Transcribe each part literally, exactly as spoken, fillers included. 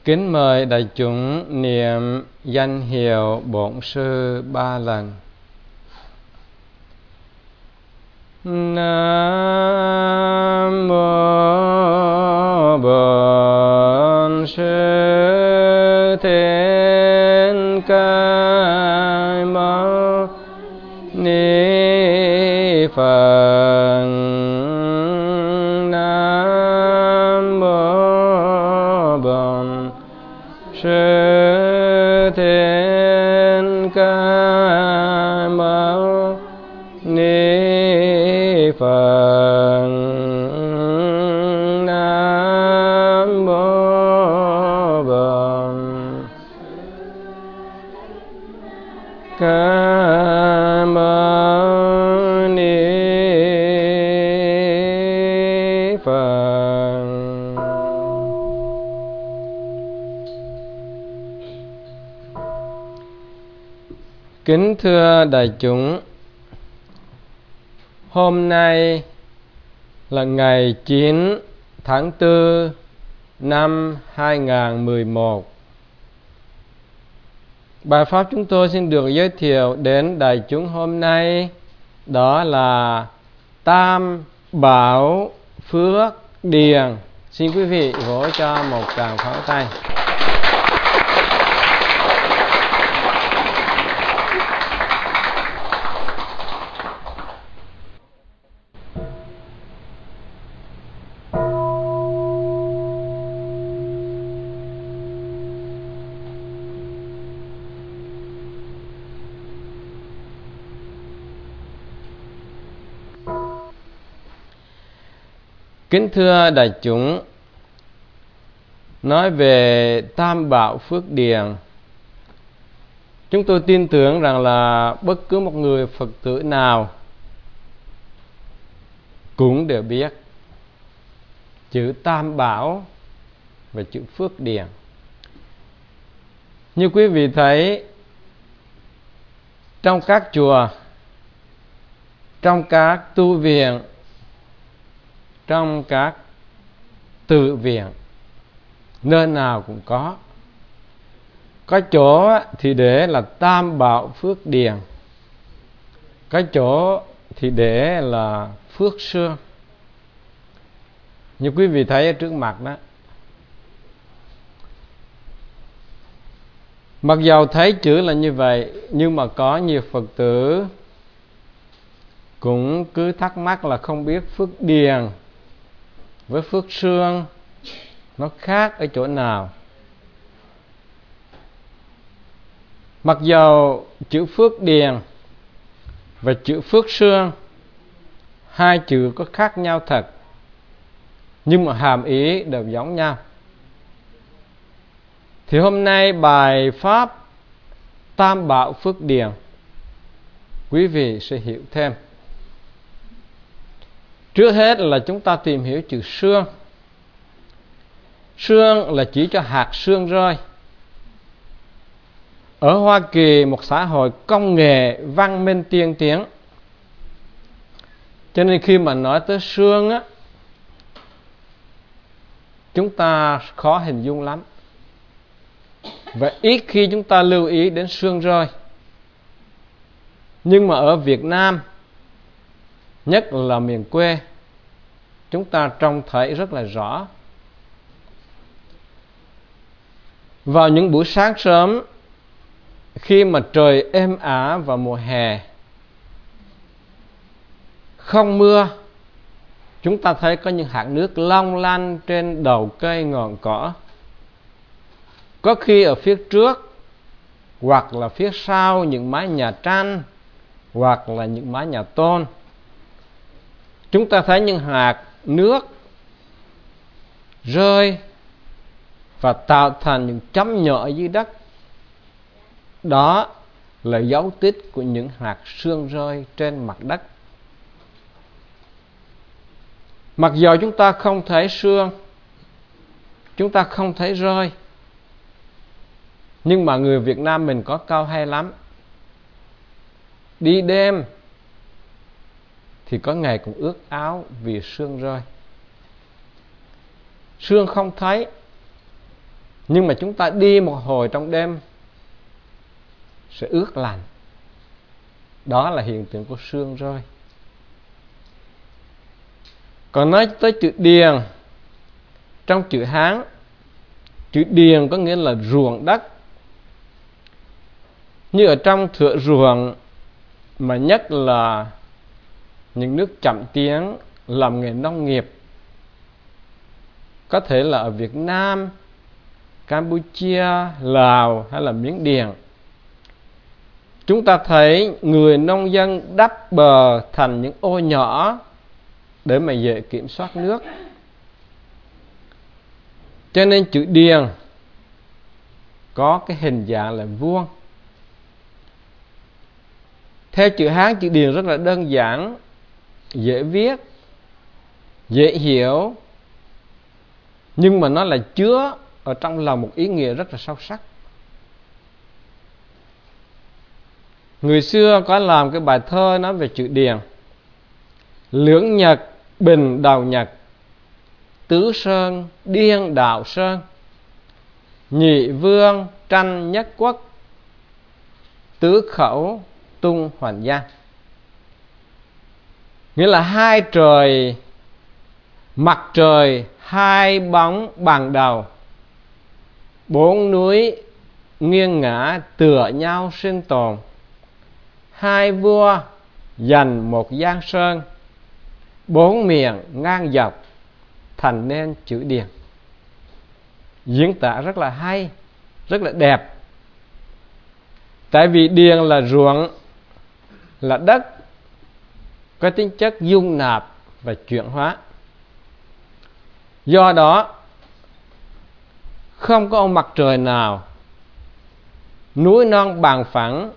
Kính mời đại chúng niệm danh hiệu Bổn Sư ba lần. Nam mô Bổn Sư Thích Ca Mâu Ni Phật. Nam mô Bổn Sư Thích Ca Mâu Ni Phật. Nam mô Bổn Ca Mâu Ni Phật. Kính thưa đại chúng, hôm nay là ngày chín tháng tư năm hai nghìn không trăm mười một. Bài pháp chúng tôi xin được giới thiệu đến đại chúng hôm nay đó là Tam Bảo Phước Điền. Xin quý vị vỗ cho một tràng pháo tay. Kính thưa đại chúng, nói về Tam Bảo Phước Điền, chúng tôi tin tưởng rằng là bất cứ một người Phật tử nào cũng đều biết chữ Tam Bảo và chữ Phước Điền. Như quý vị thấy, trong các chùa, trong các tu viện, trong các tự viện, nơi nào cũng có. Có chỗ thì để là Tam Bảo Phước Điền, có chỗ thì để là Phước Sương. Như quý vị thấy ở trước mặt đó, mặc dầu thấy chữ là như vậy, nhưng mà có nhiều Phật tử cũng cứ thắc mắc là không biết Phước Điền với Phước Sương nó khác ở chỗ nào. Mặc dầu chữ Phước Điền và chữ Phước Sương hai chữ có khác nhau thật, nhưng mà hàm ý đều giống nhau. Thì hôm nay bài pháp Tam Bảo Phước Điền quý vị sẽ hiểu thêm. Trước hết là chúng ta tìm hiểu chữ sương. Sương là chỉ cho hạt sương rơi. Ở Hoa Kỳ, một xã hội công nghệ văn minh tiên tiến, cho nên khi mà nói tới sương á, chúng ta khó hình dung lắm. Và ít khi chúng ta lưu ý đến sương rơi. Nhưng mà ở Việt Nam, nhất là miền quê, chúng ta trông thấy rất là rõ. Vào những buổi sáng sớm, khi mà trời êm ả vào mùa hè, không mưa, chúng ta thấy có những hạt nước long lanh trên đầu cây ngọn cỏ. Có khi ở phía trước, hoặc là phía sau những mái nhà tranh, hoặc là những mái nhà tôn, chúng ta thấy những hạt nước rơi và tạo thành những chấm nhỏ dưới đất. Đó là dấu tích của những hạt sương rơi trên mặt đất. Mặc dù chúng ta không thấy sương, chúng ta không thấy rơi, nhưng mà người Việt Nam mình có câu hay lắm. Đi đêm thì có ngày cũng ướt áo vì sương rơi. Sương không thấy, Nhưng mà chúng ta đi một hồi trong đêm sẽ ướt lạnh. Đó là hiện tượng của sương rơi. Còn nói tới chữ điền, trong chữ Hán, chữ điền có nghĩa là ruộng đất. Như ở trong thửa ruộng, mà nhất là những nước chậm tiến làm nghề nông nghiệp, có thể là ở Việt Nam, Campuchia, Lào hay là Miến Điện, chúng ta thấy người nông dân đắp bờ thành những ô nhỏ để mà dễ kiểm soát nước. Cho nên chữ điền có cái hình dạng là vuông. Theo chữ Hán, chữ điền rất là đơn giản, dễ viết, dễ hiểu, nhưng mà nó là chứa ở trong lòng một ý nghĩa rất là sâu sắc. Người xưa có làm cái bài thơ nói về chữ điền: lưỡng nhật bình đầu nhật, tứ sơn điên đạo sơn, nhị vương tranh nhất quốc, tứ khẩu tung hoàn giang. Nghĩa là hai trời, mặt trời hai bóng bằng đầu, bốn núi nghiêng ngả tựa nhau sinh tồn, hai vua giành một giang sơn, bốn miền ngang dọc thành nên chữ điền. Diễn tả rất là hay, rất là đẹp. Tại vì điền là ruộng, là đất có tính chất dung nạp và chuyển hóa. Do đó không có ông mặt trời nào, núi non bằng phẳng,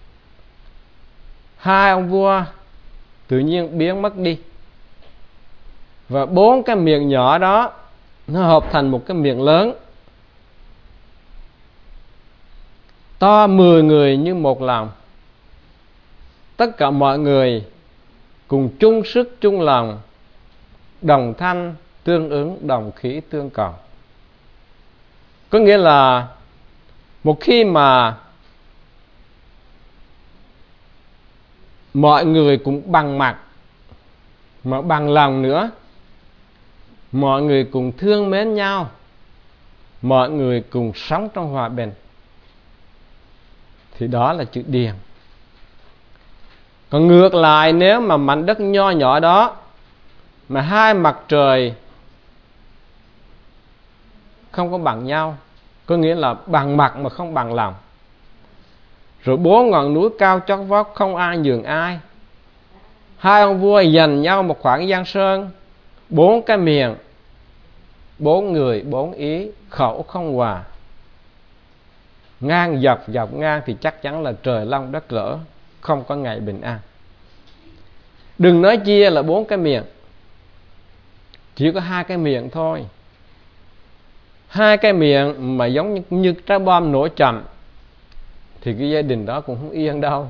hai ông vua tự nhiên biến mất đi, và bốn cái miệng nhỏ đó nó hợp thành một cái miệng lớn, to mười người như một lòng. Tất cả mọi người cùng chung sức chung lòng, đồng thanh tương ứng, đồng khí tương cầu. Có nghĩa là một khi mà mọi người cũng bằng mặt mà bằng lòng nữa, mọi người cùng thương mến nhau, mọi người cùng sống trong hòa bình, thì đó là chữ điền. Còn ngược lại, nếu mà mảnh đất nho nhỏ đó mà hai mặt trời không có bằng nhau, có nghĩa là bằng mặt mà không bằng lòng, rồi bốn ngọn núi cao chót vót không ai nhường ai, hai ông vua giành nhau một khoảng giang sơn, bốn cái miền, bốn người bốn ý, khẩu không hòa, ngang dọc dọc ngang, thì chắc chắn là trời long đất lỡ, không có ngày bình an. Đừng nói chia là bốn cái miền, chỉ có hai cái miệng thôi. Hai cái miệng mà giống như, như trái bom nổ chậm thì cái gia đình đó cũng không yên đâu.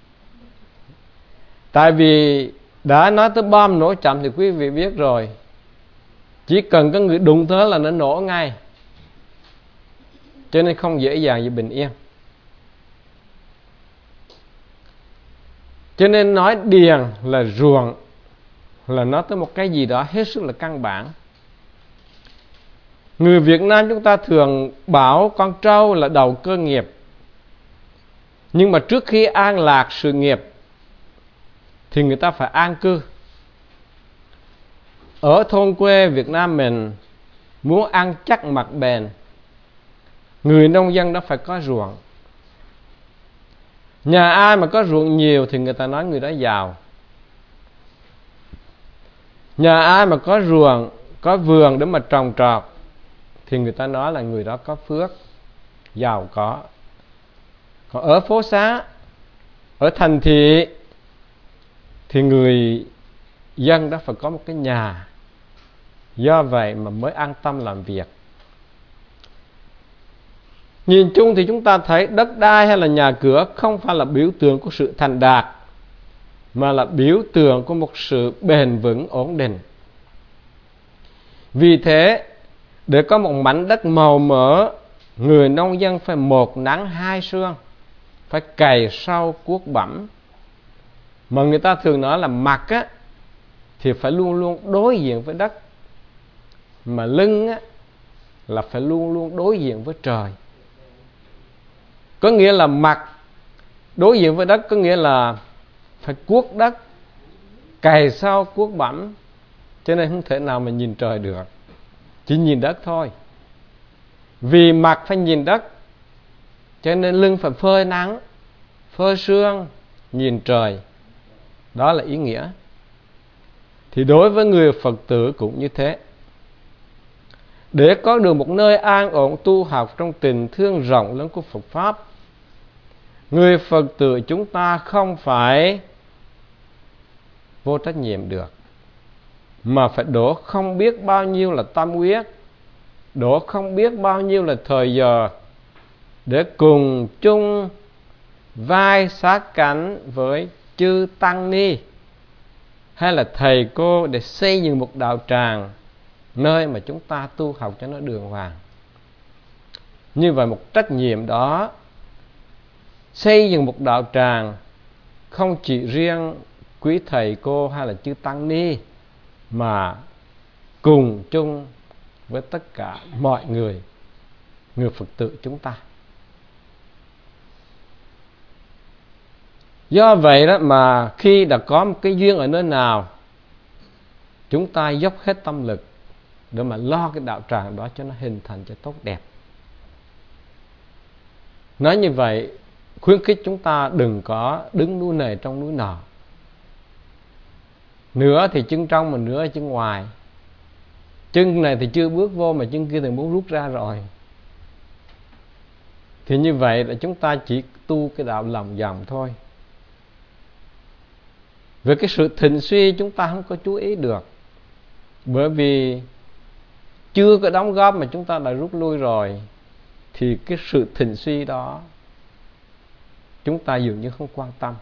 Tại vì đã nói tới bom nổ chậm thì quý vị biết rồi, chỉ cần có người đụng tới là nó nổ ngay, cho nên không dễ dàng gì bình yên. Cho nên nói điền là ruộng là nói tới một cái gì đó hết sức là căn bản. Người Việt Nam chúng ta thường bảo con trâu là đầu cơ nghiệp, nhưng mà trước khi an lạc sự nghiệp thì người ta phải an cư. Ở thôn quê Việt Nam mình, muốn ăn chắc mặc bền, người nông dân đó phải có ruộng. Nhà ai mà có ruộng nhiều thì người ta nói người đó giàu. Nhà ai mà có ruộng, có vườn để mà trồng trọt thì người ta nói là người đó có phước, giàu có. Còn ở phố xá, ở thành thị thì người dân đó phải có một cái nhà, do vậy mà mới an tâm làm việc. Nhìn chung thì chúng ta thấy đất đai hay là nhà cửa không phải là biểu tượng của sự thành đạt, mà là biểu tượng của một sự bền vững ổn định. Vì thế, để có một mảnh đất màu mỡ người nông dân phải một nắng hai sương, phải cày sâu cuốc bẩm. Mà người ta thường nói là mặt á thì phải luôn luôn đối diện với đất, mà lưng á là phải luôn luôn đối diện với trời. Có nghĩa là mặt đối diện với đất có nghĩa là phải cuốc đất, cày sâu cuốc bẩm, cho nên không thể nào mà nhìn trời được, chỉ nhìn đất thôi. Vì mặt phải nhìn đất, cho nên lưng phải phơi nắng, phơi sương, nhìn trời. Đó là ý nghĩa. Thì đối với người Phật tử cũng như thế. Để có được một nơi an ổn tu học trong tình thương rộng lớn của Phật Pháp, người Phật tử chúng ta không phải vô trách nhiệm được, mà phải đổ không biết bao nhiêu là tâm huyết, đổ không biết bao nhiêu là thời giờ để cùng chung vai sát cánh với chư tăng ni hay là thầy cô để xây dựng một đạo tràng nơi mà chúng ta tu học cho nó đường hoàng. Như vậy một trách nhiệm đó, xây dựng một đạo tràng không chỉ riêng quý thầy cô hay là chư tăng ni, mà cùng chung với tất cả mọi người, người Phật tử chúng ta. Do vậy đó mà khi đã có một cái duyên ở nơi nào, chúng ta dốc hết tâm lực để mà lo cái đạo tràng đó cho nó hình thành cho tốt đẹp. Nói như vậy, khuyến khích chúng ta đừng có đứng núi này trong núi nọ, nửa thì chân trong mà nửa chân ngoài. Chân này thì chưa bước vô mà chân kia thì muốn rút ra rồi. Thì như vậy là chúng ta chỉ tu cái đạo lòng vòng thôi. Về cái sự thịnh suy chúng ta không có chú ý được, bởi vì chưa có đóng góp mà chúng ta đã rút lui rồi, thì cái sự thịnh suy đó chúng ta dường như không quan tâm.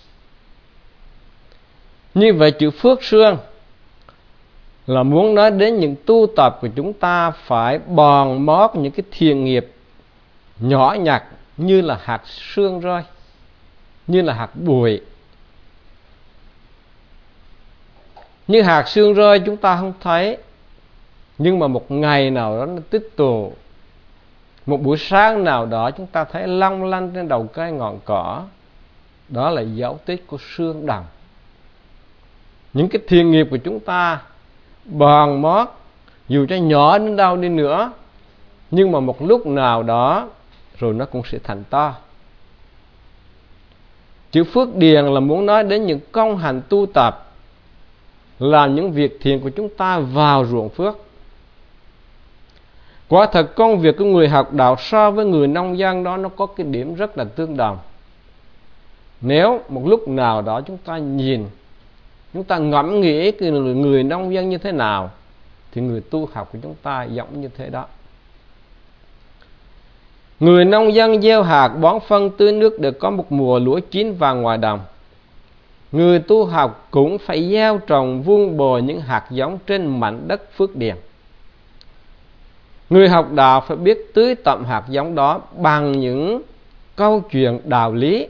Như vậy chữ phước sương là muốn nói đến những tu tập của chúng ta phải bòn mót những cái thiện nghiệp nhỏ nhặt như là hạt sương rơi, như là hạt bụi. Như hạt sương rơi chúng ta không thấy, nhưng mà một ngày nào đó nó tích tụ. Một buổi sáng nào đó chúng ta thấy long lanh trên đầu cây ngọn cỏ, đó là dấu tích của sương đồng. Những cái thiện nghiệp của chúng ta bòn mót, dù cho nhỏ đến đâu đi nữa, nhưng mà một lúc nào đó rồi nó cũng sẽ thành to. Chữ phước điền là muốn nói đến những công hành tu tập, làm những việc thiện của chúng ta vào ruộng phước. Quả thật công việc của người học đạo so với người nông dân đó nó có cái điểm rất là tương đồng. Nếu một lúc nào đó chúng ta nhìn, chúng ta ngẫm nghĩ cái người nông dân như thế nào, thì người tu học của chúng ta giống như thế đó. Người nông dân gieo hạt bón phân tưới nước để có một mùa lúa chín vàng ngoài đồng. Người tu học cũng phải gieo trồng vun bồi những hạt giống trên mảnh đất phước điền. Người học đạo phải biết tưới tẩm hạt giống đó bằng những câu chuyện đạo lý,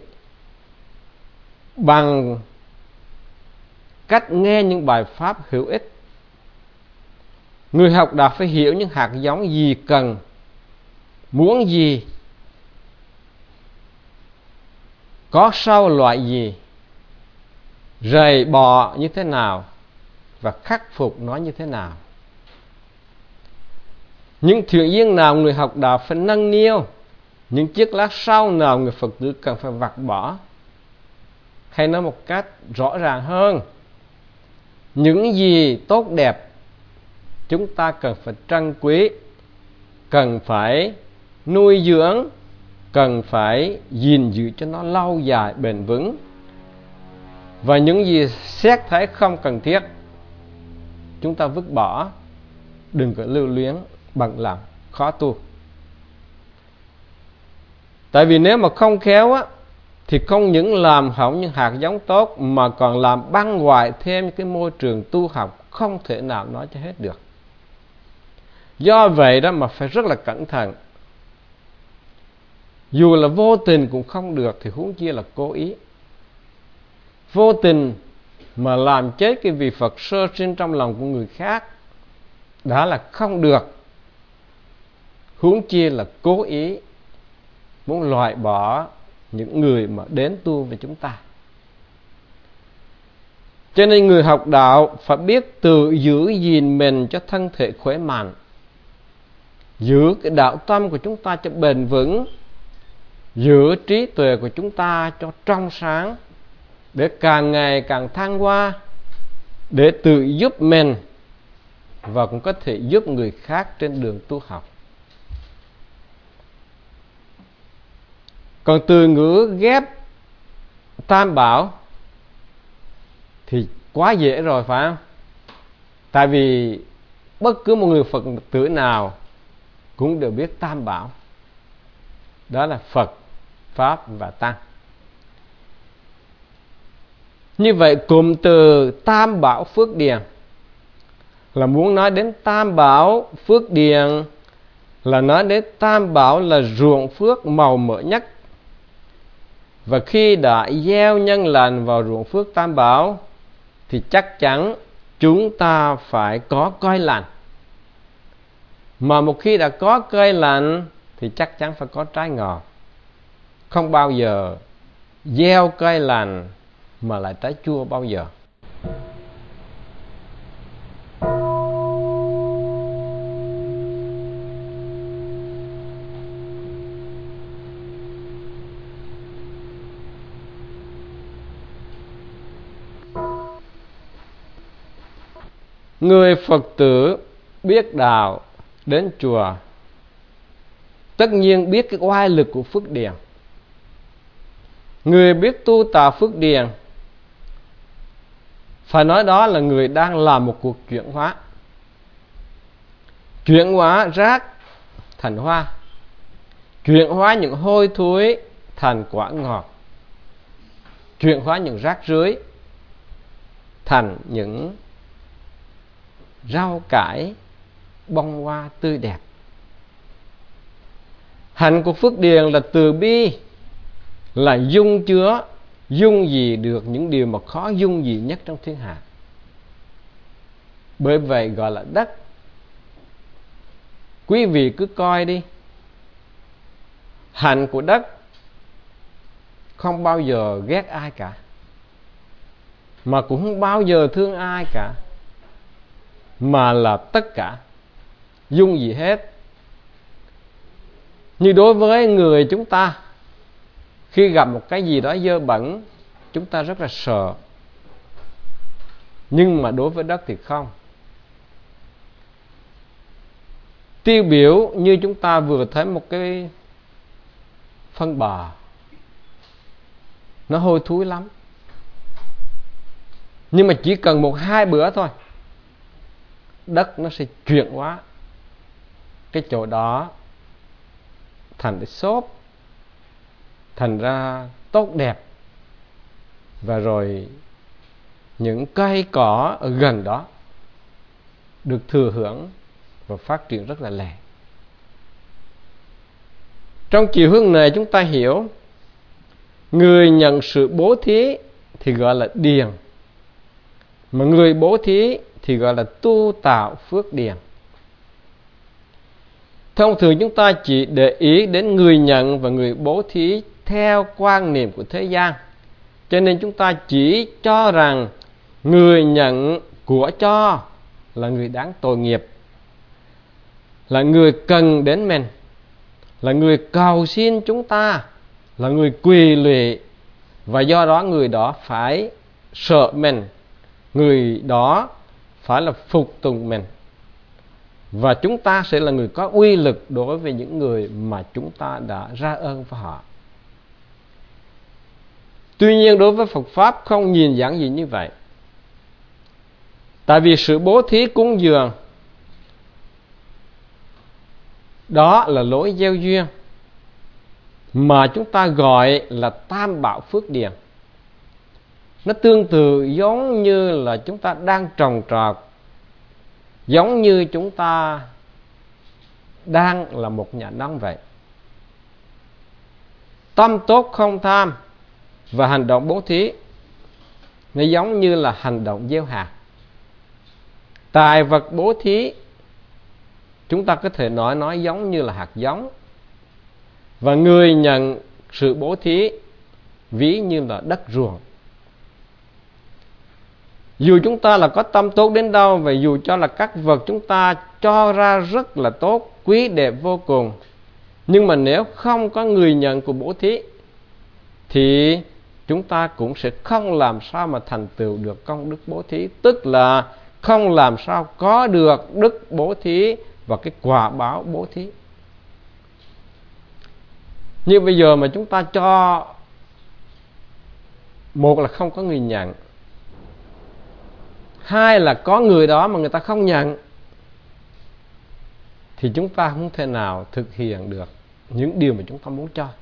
bằng cách nghe những bài pháp hữu ích. Người học đạo phải hiểu những hạt giống gì cần, muốn gì, có sâu loại gì, rầy bọ như thế nào và khắc phục nó như thế nào. Những thiện duyên nào người học đạo phải nâng niu, những chiếc lá sau nào người Phật tử cần phải vặt bỏ. Hay nói một cách rõ ràng hơn, những gì tốt đẹp chúng ta cần phải trân quý, cần phải nuôi dưỡng, cần phải gìn giữ cho nó lâu dài bền vững. Và những gì xét thấy không cần thiết, chúng ta vứt bỏ, đừng có lưu luyến bằng lòng, khó tu. Tại vì nếu mà không khéo á, thì không những làm hỏng những hạt giống tốt, mà còn làm băng hoại thêm cái môi trường tu học không thể nào nói cho hết được. Do vậy đó mà phải rất là cẩn thận. Dù là vô tình cũng không được thì huống chi là cố ý. Vô tình mà làm chết cái vị Phật sơ sinh trong lòng của người khác đã là không được, huống chi là cố ý muốn loại bỏ những người mà đến tu với chúng ta. Cho nên người học đạo phải biết tự giữ gìn mình cho thân thể khỏe mạnh, giữ cái đạo tâm của chúng ta cho bền vững, giữ trí tuệ của chúng ta cho trong sáng, để càng ngày càng thăng hoa, để tự giúp mình và cũng có thể giúp người khác trên đường tu học. Còn từ ngữ ghép tam bảo thì quá dễ rồi, phải không? Tại vì bất cứ một người Phật tử nào cũng đều biết tam bảo, đó là Phật, Pháp và Tăng. Như vậy cụm từ tam bảo phước điền là muốn nói đến tam bảo phước điền, là nói đến tam bảo là ruộng phước màu mỡ nhất. Và khi đã gieo nhân lành vào ruộng phước tam bảo thì chắc chắn chúng ta phải có cây lành. Mà một khi đã có cây lành thì chắc chắn phải có trái ngọt. Không bao giờ gieo cây lành mà lại trái chua bao giờ. Người Phật tử biết đạo đến chùa tất nhiên biết cái oai lực của phước điền. Người biết tu tạo phước điền phải nói đó là người đang làm một cuộc chuyển hóa. Chuyển hóa rác thành hoa, chuyển hóa những hôi thối thành quả ngọt, chuyển hóa những rác rưới thành những rau cải bông hoa tươi đẹp. Hạnh của phước điền là từ bi, là dung chứa, dung gì được những điều mà khó dung gì nhất trong thiên hạ. Bởi vậy gọi là đất. Quý vị cứ coi đi, hạnh của đất không bao giờ ghét ai cả, mà cũng không bao giờ thương ai cả, mà là tất cả, dung gì hết. Như đối với người chúng ta, khi gặp một cái gì đó dơ bẩn, chúng ta rất là sợ. Nhưng mà đối với đất thì không. Tiêu biểu như chúng ta vừa thấy một cái phân bò, nó hôi thối lắm, nhưng mà chỉ cần một hai bữa thôi, đất nó sẽ chuyển hóa cái chỗ đó thành cái xốp, thành ra tốt đẹp. Và rồi những cây cỏ ở gần đó được thừa hưởng và phát triển rất là lẹ. Trong chiều hướng này chúng ta hiểu, người nhận sự bố thí thì gọi là điền, mà người bố thí thì gọi là tu tạo phước điền. Thông thường chúng ta chỉ để ý đến người nhận và người bố thí theo quan niệm của thế gian, cho nên chúng ta chỉ cho rằng người nhận của cho là người đáng tội nghiệp, là người cần đến mình, là người cầu xin chúng ta, là người quỳ lụy, và do đó người đó phải sợ mình, người đó phải là phục tùng mình, và chúng ta sẽ là người có uy lực đối với những người mà chúng ta đã ra ơn với họ. Tuy nhiên đối với Phật Pháp không nhìn giản dị như vậy. Tại vì sự bố thí cúng dường đó là lối gieo duyên mà chúng ta gọi là tam bảo phước điền. Nó tương tự giống như là chúng ta đang trồng trọt, giống như chúng ta đang là một nhà nông vậy. tâm tốt không tham và hành động bố thí nó giống như là hành động gieo hạt. Tài vật bố thí chúng ta có thể nói nói giống như là hạt giống, và người nhận sự bố thí ví như là đất ruộng. Dù chúng ta là có tâm tốt đến đâu, và dù cho là các vật chúng ta cho ra rất là tốt, quý đẹp vô cùng, nhưng mà nếu không có người nhận của bố thí thì chúng ta cũng sẽ không làm sao mà thành tựu được công đức bố thí, tức là không làm sao có được đức bố thí và cái quả báo bố thí. Như bây giờ mà chúng ta cho, một là không có người nhận, hai là có người đó mà người ta không nhận, thì chúng ta không thể nào thực hiện được những điều mà chúng ta muốn cho.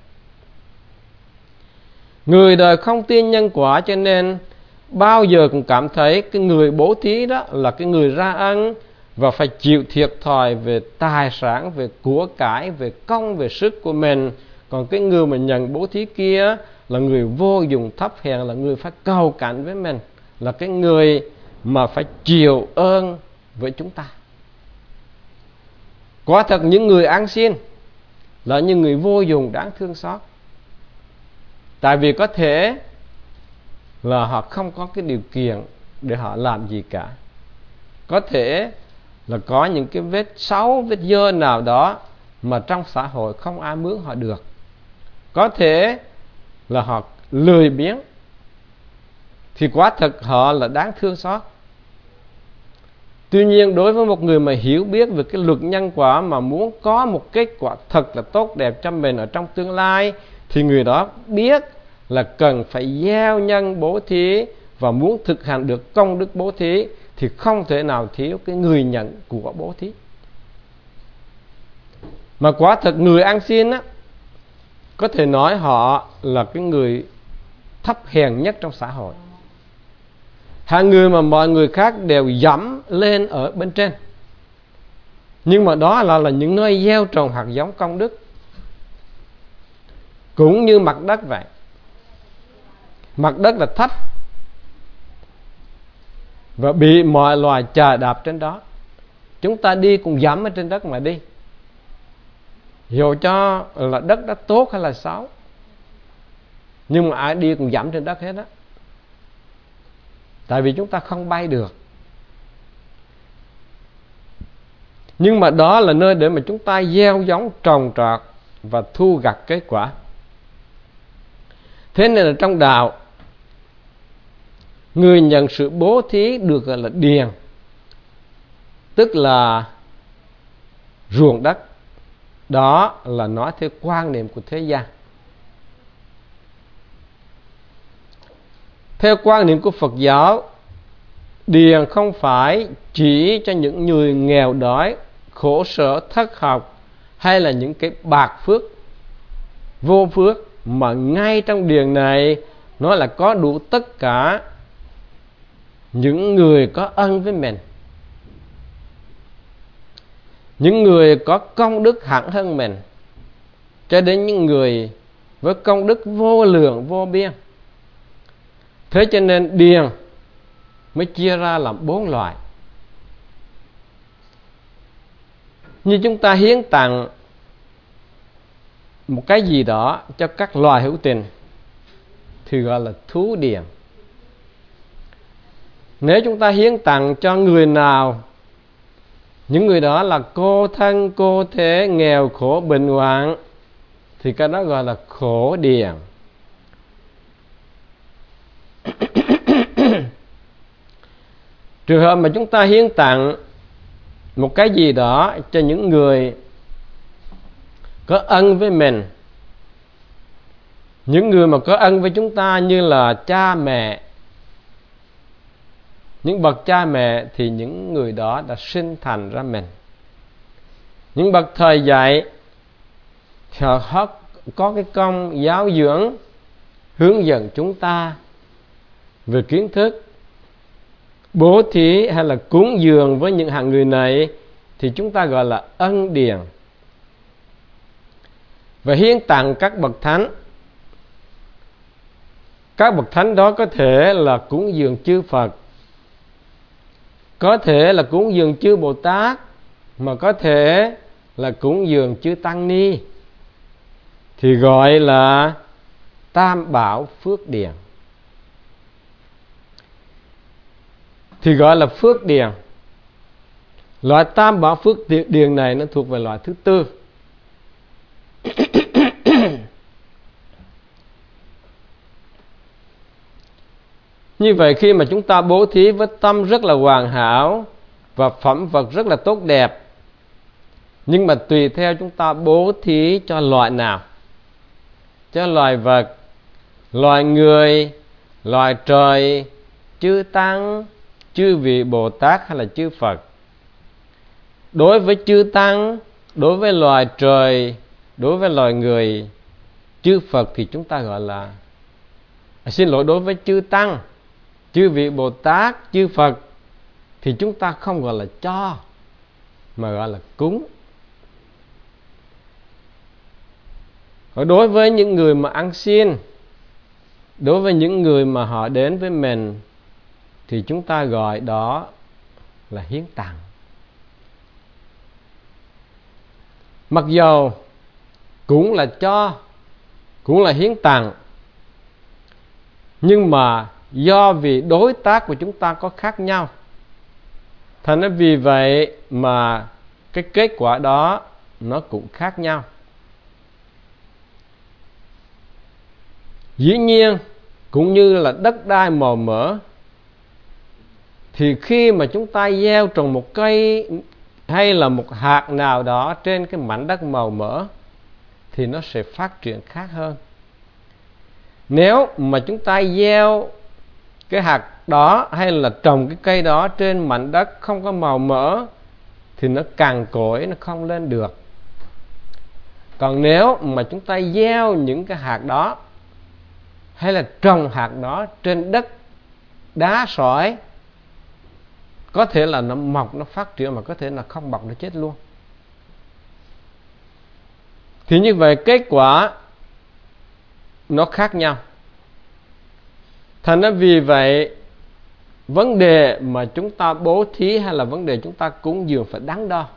Người đời không tin nhân quả, cho nên bao giờ cũng cảm thấy cái người bố thí đó là cái người ra ân và phải chịu thiệt thòi về tài sản, về của cải, về công, về sức của mình. Còn cái người mà nhận bố thí kia là người vô dụng thấp hèn, là người phải cầu cạnh với mình, là cái người mà phải chịu ơn với chúng ta. Quả thật những người ăn xin là những người vô dụng đáng thương xót. Tại vì có thể là họ không có cái điều kiện để họ làm gì cả. Có thể là có những cái vết xấu, vết dơ nào đó mà trong xã hội không ai mướn họ được. Có thể là họ lười biếng, thì quả thật họ là đáng thương xót. Tuy nhiên đối với một người mà hiểu biết về cái luật nhân quả, mà muốn có một kết quả thật là tốt đẹp cho mình ở trong tương lai, thì người đó biết là cần phải gieo nhân bố thí, và muốn thực hành được công đức bố thí thì không thể nào thiếu cái người nhận của bố thí. Mà quả thật người ăn xin á, có thể nói họ là cái người thấp hèn nhất trong xã hội. Hạng người mà mọi người khác đều dẫm lên ở bên trên. Nhưng mà đó là, là những nơi gieo trồng hạt giống công đức. Cũng như mặt đất vậy. Mặt đất là thấp và bị mọi loài chà đạp trên đó. Chúng ta đi cũng dẫm ở trên đất mà đi, dù cho là đất đã tốt hay là xấu, nhưng mà ai đi cũng dẫm trên đất hết á. Tại vì chúng ta không bay được. Nhưng mà đó là nơi để mà chúng ta gieo giống trồng trọt và thu gặt kết quả. Thế nên là trong đạo, người nhận sự bố thí được gọi là điền, tức là ruộng đất. Đó là nói theo quan niệm của thế gian. Theo quan niệm của Phật giáo, điền không phải chỉ cho những người nghèo đói, khổ sở, thất học, hay là những cái bạc phước, vô phước, mà ngay trong điền này nó là có đủ tất cả những người có ân với mình, những người có công đức hẳn hơn mình, cho đến những người với công đức vô lượng vô biên. Thế cho nên điền mới chia ra làm bốn loại. Như chúng ta hiến tặng một cái gì đó cho các loài hữu tình thì gọi là thú điền. Nếu chúng ta hiến tặng cho người nào, những người đó là cô thân, cô thế, nghèo khổ, bệnh hoạn, thì cái đó gọi là khổ điền. Trường hợp mà chúng ta hiến tặng một cái gì đó cho những người có ân với mình, những người mà có ân với chúng ta như là cha mẹ, những bậc cha mẹ, thì những người đó đã sinh thành ra mình. Những bậc thầy dạy thì họ có cái công giáo dưỡng, hướng dẫn chúng ta về kiến thức. Bố thí hay là cúng dường với những hạng người này thì chúng ta gọi là ân điền. Và hiến tặng các bậc thánh Các bậc thánh đó có thể là cúng dường chư Phật, có thể là cúng dường chư Bồ Tát, mà có thể là cúng dường chư Tăng Ni, thì gọi là Tam Bảo Phước Điền. Thì gọi là phước điền. Loại Tam Bảo Phước Điền này nó thuộc về loại thứ tư. Như vậy khi mà chúng ta bố thí với tâm rất là hoàn hảo và phẩm vật rất là tốt đẹp, nhưng mà tùy theo chúng ta bố thí cho loại nào, cho loài vật, loài người, loài trời, chư Tăng, chư vị Bồ Tát hay là chư Phật. Đối với chư Tăng, đối với loài trời, đối với loài người, chư Phật thì chúng ta gọi là à, xin lỗi đối với chư Tăng, chư vị Bồ Tát, chư Phật thì chúng ta không gọi là cho, mà gọi là cúng. Ở đối với những người mà ăn xin, đối với những người mà họ đến với mình, thì chúng ta gọi đó là hiến tặng. Mặc dầu cũng là cho, cũng là hiến tặng, nhưng mà do vì đối tác của chúng ta có khác nhau, thành ra vì vậy mà cái kết quả đó nó cũng khác nhau. Dĩ nhiên cũng như là đất đai màu mỡ, thì khi mà chúng ta gieo trồng một cây hay là một hạt nào đó trên cái mảnh đất màu mỡ thì nó sẽ phát triển khác hơn. Nếu mà chúng ta gieo cái hạt đó hay là trồng cái cây đó trên mảnh đất không có màu mỡ thì nó cằn cỗi, nó không lên được. Còn nếu mà chúng ta gieo những cái hạt đó hay là trồng hạt đó trên đất đá sỏi, có thể là nó mọc, nó phát triển, mà có thể là không mọc, nó chết luôn. Thì như vậy kết quả nó khác nhau. Thành ra vì vậy vấn đề mà chúng ta bố thí hay là vấn đề chúng ta cúng dường phải đắn đo.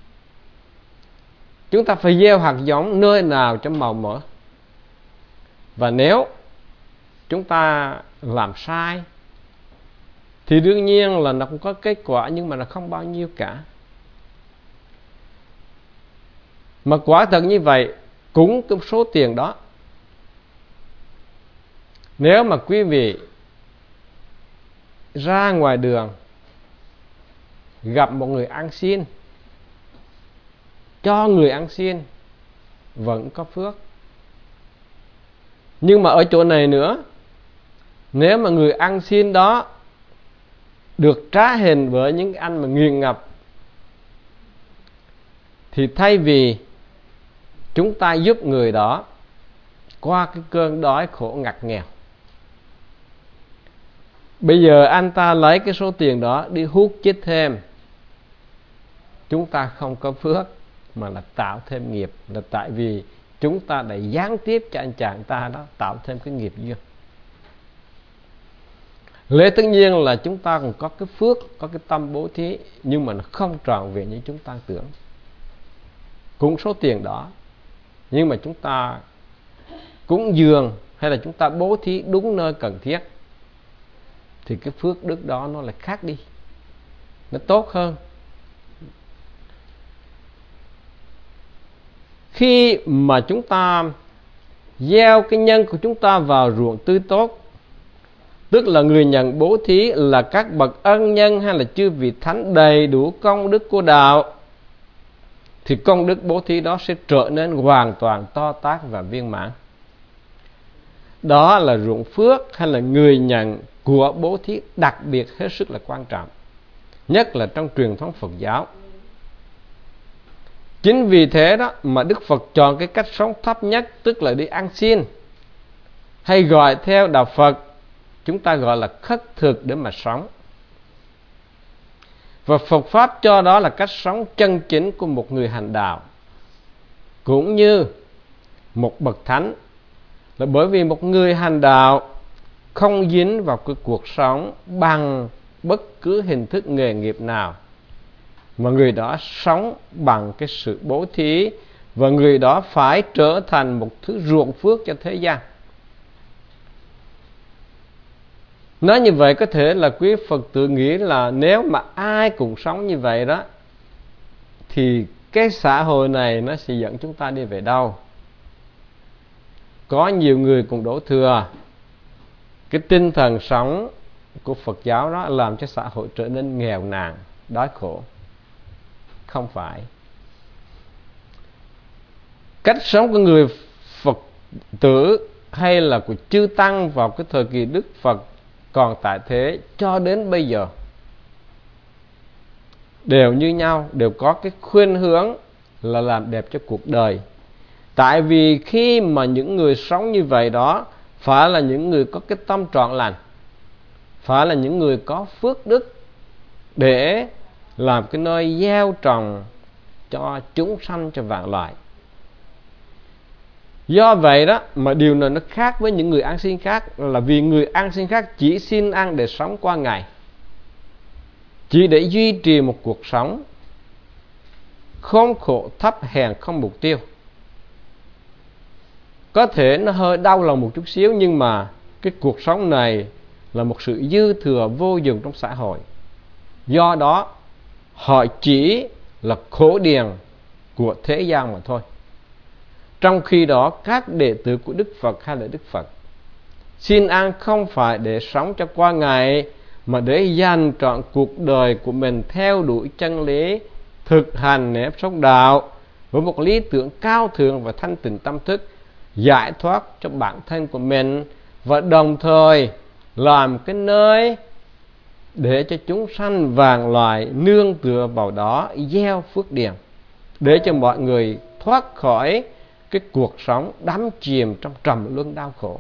Chúng ta phải gieo hạt giống nơi nào cho màu mỡ. Và nếu chúng ta làm sai thì đương nhiên là nó cũng có kết quả, nhưng mà nó không bao nhiêu cả. Mà quả thật như vậy, cũng cái số tiền đó, nếu mà quý vị ra ngoài đường gặp một người ăn xin, cho người ăn xin, vẫn có phước. Nhưng mà ở chỗ này nữa, nếu mà người ăn xin đó được trá hình với những anh mà nghiện ngập, thì thay vì chúng ta giúp người đó qua cái cơn đói khổ ngặt nghèo, bây giờ anh ta lấy cái số tiền đó đi hút chích thêm, chúng ta không có phước mà là tạo thêm nghiệp, là tại vì chúng ta đã gián tiếp cho anh chàng ta đó tạo thêm cái nghiệp duyên. Lẽ tất nhiên là chúng ta còn có cái phước, có cái tâm bố thí, nhưng mà nó không trọn vẹn như chúng ta tưởng. Cũng số tiền đó, nhưng mà chúng ta cúng dường hay là chúng ta bố thí đúng nơi cần thiết, thì cái phước đức đó nó lại khác đi, nó tốt hơn. Khi mà chúng ta gieo cái nhân của chúng ta vào ruộng tươi tốt, tức là người nhận bố thí là các bậc ân nhân hay là chư vị thánh đầy đủ công đức của đạo, thì công đức bố thí đó sẽ trở nên hoàn toàn to tát và viên mãn. Đó là ruộng phước hay là người nhận của bố thí đặc biệt hết sức là quan trọng, nhất là trong truyền thống Phật giáo. Chính vì thế đó mà Đức Phật chọn cái cách sống thấp nhất, tức là đi ăn xin, hay gọi theo đạo Phật chúng ta gọi là khất thực để mà sống. Và Phật Pháp cho đó là cách sống chân chính của một người hành đạo, cũng như một bậc thánh. Là bởi vì một người hành đạo không dính vào cái cuộc sống bằng bất cứ hình thức nghề nghiệp nào, mà người đó sống bằng cái sự bố thí, và người đó phải trở thành một thứ ruộng phước cho thế gian. Nói như vậy có thể là quý Phật tử nghĩ là nếu mà ai cũng sống như vậy đó, thì cái xã hội này nó sẽ dẫn chúng ta đi về đâu? Có nhiều người cũng đổ thừa cái tinh thần sống của Phật giáo đó làm cho xã hội trở nên nghèo nàn, đói khổ. Không phải. Cách sống của người Phật tử hay là của chư tăng vào cái thời kỳ Đức Phật còn tại thế cho đến bây giờ đều như nhau, đều có cái khuynh hướng là làm đẹp cho cuộc đời. Tại vì khi mà những người sống như vậy đó phải là những người có cái tâm trọn lành, phải là những người có phước đức để làm cái nơi gieo trồng cho chúng sanh, cho vạn loại. Do vậy đó mà điều này nó khác với những người ăn xin khác, là vì người ăn xin khác chỉ xin ăn để sống qua ngày, chỉ để duy trì một cuộc sống khốn khổ thấp hèn không mục tiêu. Có thể nó hơi đau lòng một chút xíu, nhưng mà cái cuộc sống này là một sự dư thừa vô dụng trong xã hội. Do đó họ chỉ là khổ điền của thế gian mà thôi. Trong khi đó các đệ tử của Đức Phật hay là Đức Phật xin ăn không phải để sống cho qua ngày, mà để dành trọn cuộc đời của mình theo đuổi chân lý, thực hành nếp sống đạo với một lý tưởng cao thượng và thanh tịnh tâm thức, giải thoát cho bản thân của mình, và đồng thời làm cái nơi để cho chúng sanh vạn loài nương tựa vào đó gieo phước điền, để cho mọi người thoát khỏi cái cuộc sống đắm chìm trong trầm luân đau khổ.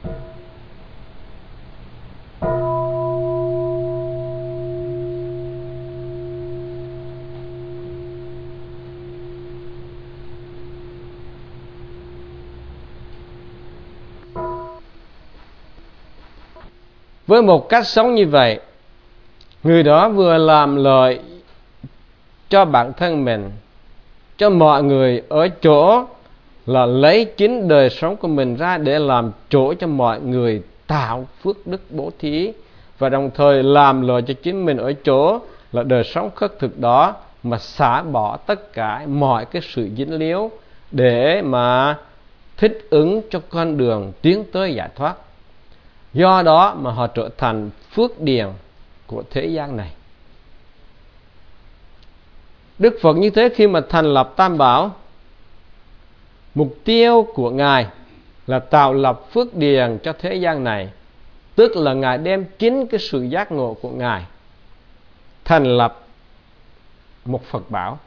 Với một cách sống như vậy, người đó vừa làm lợi cho bản thân mình, cho mọi người, ở chỗ là lấy chính đời sống của mình ra để làm chỗ cho mọi người tạo phước đức bố thí, và đồng thời làm lợi cho chính mình ở chỗ là đời sống khất thực đó mà xả bỏ tất cả mọi cái sự dính líu để mà thích ứng cho con đường tiến tới giải thoát. Do đó mà họ trở thành phước điền của thế gian này. Đức Phật như thế khi mà thành lập Tam Bảo, mục tiêu của Ngài là tạo lập phước điền cho thế gian này, tức là Ngài đem chính cái sự giác ngộ của Ngài thành lập một Phật Bảo.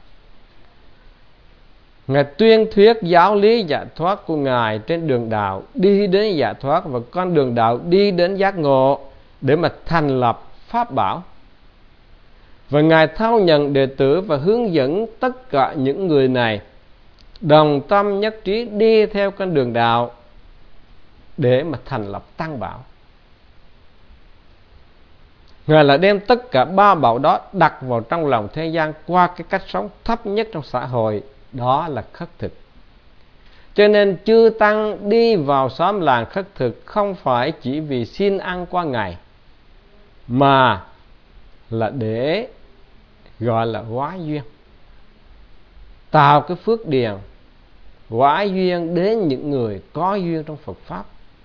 Ngài tuyên thuyết giáo lý giải thoát của Ngài trên đường đạo đi đến giải thoát, và con đường đạo đi đến giác ngộ để mà thành lập Pháp Bảo. Và Ngài thao nhận đệ tử và hướng dẫn tất cả những người này đồng tâm nhất trí đi theo con đường đạo để mà thành lập Tăng Bảo. Ngài là đem tất cả ba bảo đó đặt vào trong lòng thế gian qua cái cách sống thấp nhất trong xã hội, đó là khất thực. Cho nên chư tăng đi vào xóm làng khất thực không phải chỉ vì xin ăn qua ngày, mà là để gọi là hóa duyên, tạo cái phước điền, hóa duyên đến những người có duyên trong Phật Pháp.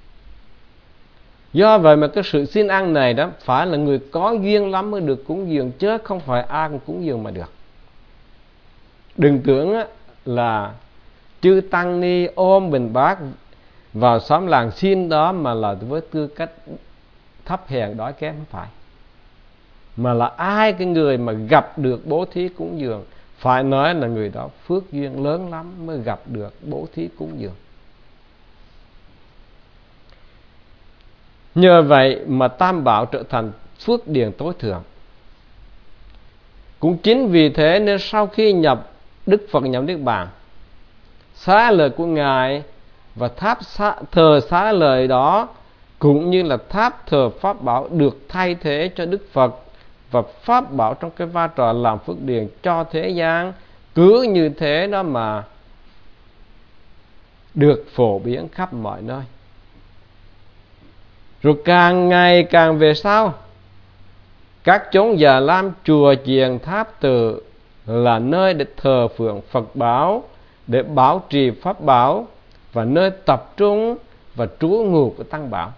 Do vậy mà cái sự xin ăn này đó phải là người có duyên lắm mới được cúng dường, chứ không phải ai cũng cúng dường mà được. Đừng tưởng là chư tăng ni ôm bình bát vào xóm làng xin đó mà là với tư cách thấp hèn đói kém, không phải. Mà là ai cái người mà gặp được bố thí cúng dường, phải nói là người đó phước duyên lớn lắm mới gặp được bố thí cúng dường. Nhờ vậy mà Tam Bảo trở thành phước điền tối thượng. Cũng chính vì thế nên sau khi nhập Đức Phật nhập Niết Bàn, xá lợi của Ngài và tháp xá, thờ xá lợi đó cũng như là tháp thờ pháp bảo được thay thế cho Đức Phật, và pháp bảo trong cái vai trò làm phước điền cho thế gian cứ như thế đó mà được phổ biến khắp mọi nơi. Rồi càng ngày càng về sau, các chốn Già Lam, chùa chiền, tháp tự là nơi để thờ phượng Phật bảo, để bảo trì pháp bảo, và nơi tập trung và trú ngụ của tăng bảo.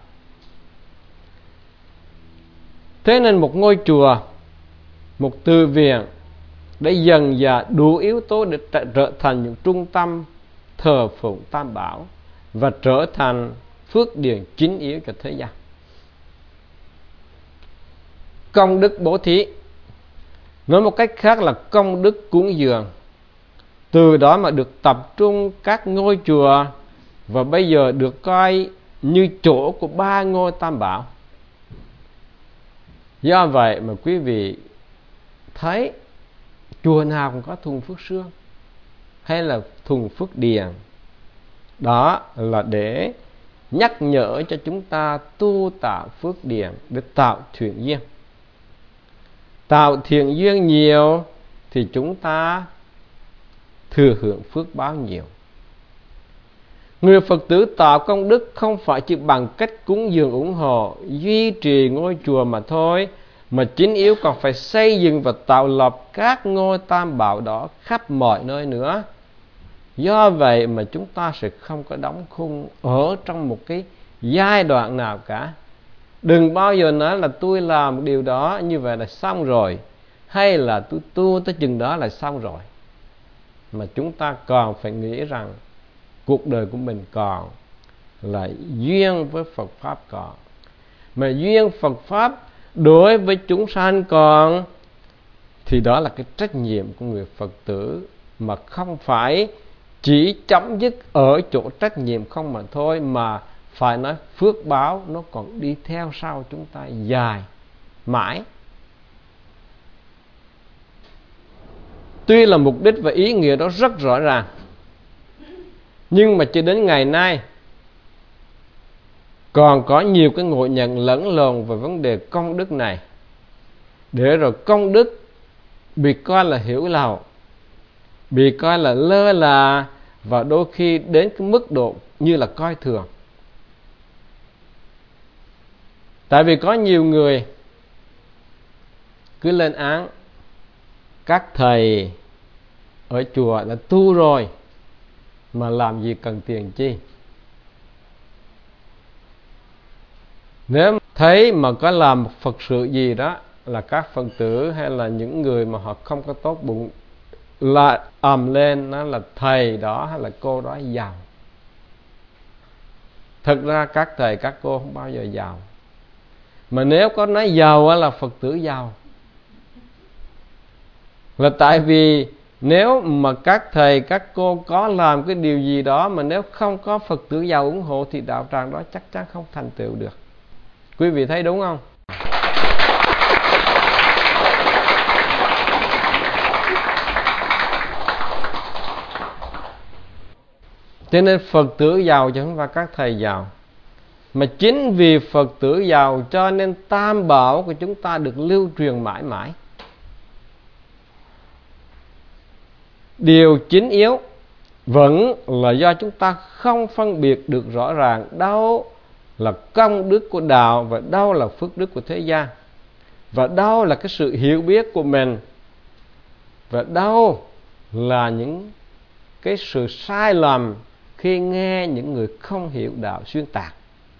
Thế nên một ngôi chùa, một từ viện để dần dà đủ yếu tố để trở thành những trung tâm thờ phụng tam bảo và trở thành phước điền chính yếu cho thế gian. Công đức bố thí, nói một cách khác là công đức cúng dường, từ đó mà được tập trung các ngôi chùa, và bây giờ được coi như chỗ của ba ngôi tam bảo. Do vậy mà quý vị thấy chùa nào cũng có thùng phước sương hay là thùng phước điền. Đó là để nhắc nhở cho chúng ta tu tạo phước điền, để tạo thiện duyên. Tạo thiện duyên nhiều thì chúng ta thừa hưởng phước báo nhiều. Người Phật tử tạo công đức không phải chỉ bằng cách cúng dường ủng hộ, duy trì ngôi chùa mà thôi, mà chính yếu còn phải xây dựng và tạo lập các ngôi tam bảo đó khắp mọi nơi nữa. Do vậy mà chúng ta sẽ không có đóng khung ở trong một cái giai đoạn nào cả. Đừng bao giờ nói là tôi làm một điều đó như vậy là xong rồi, hay là tôi tu tới chừng đó là xong rồi. Mà chúng ta còn phải nghĩ rằng cuộc đời của mình còn là duyên với Phật Pháp còn. Mà duyên Phật Pháp đối với chúng sanh còn, thì đó là cái trách nhiệm của người Phật tử, mà không phải chỉ chấm dứt ở chỗ trách nhiệm không mà thôi, mà phải nói phước báo nó còn đi theo sau chúng ta dài mãi. Tuy là mục đích và ý nghĩa đó rất rõ ràng, nhưng mà cho đến ngày nay còn có nhiều cái ngộ nhận lẫn lộn về vấn đề công đức này, để rồi công đức bị coi là hiểu lậu, bị coi là lơ là, và đôi khi đến cái mức độ như là coi thường. Tại vì có nhiều người cứ lên án các thầy ở chùa đã tu rồi mà làm gì cần tiền chi. Nếu thấy mà có làm một Phật sự gì đó là các Phật tử hay là những người mà họ không có tốt bụng là ầm lên nó là thầy đó hay là cô đó giàu. Thực ra các thầy các cô không bao giờ giàu. Mà nếu có nói giàu là Phật tử giàu. Là tại vì nếu mà các thầy các cô có làm cái điều gì đó mà nếu không có Phật tử giàu ủng hộ thì đạo tràng đó chắc chắn không thành tựu được. Quý vị thấy đúng không? Cho nên Phật tử giàu chứ không phải các thầy giàu. Mà chính vì Phật tử giàu cho nên tam bảo của chúng ta được lưu truyền mãi mãi. Điều chính yếu vẫn là do chúng ta không phân biệt được rõ ràng đâu là công đức của đạo và đâu là phước đức của thế gian, và đâu là cái sự hiểu biết của mình, và đâu là những cái sự sai lầm khi nghe những người không hiểu đạo xuyên tạc.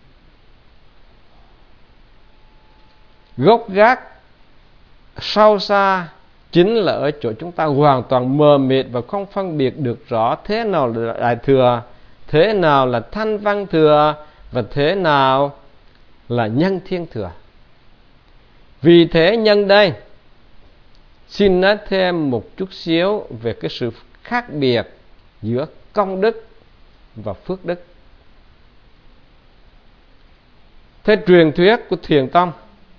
Gốc gác sâu xa chính là ở chỗ chúng ta hoàn toàn mờ mịt và không phân biệt được rõ thế nào là Đại Thừa, thế nào là Thanh Văn Thừa, và thế nào là Nhân Thiên Thừa. Vì thế nhân đây xin nói thêm một chút xíu về cái sự khác biệt giữa công đức và phước đức. Theo truyền thuyết của Thiền Tông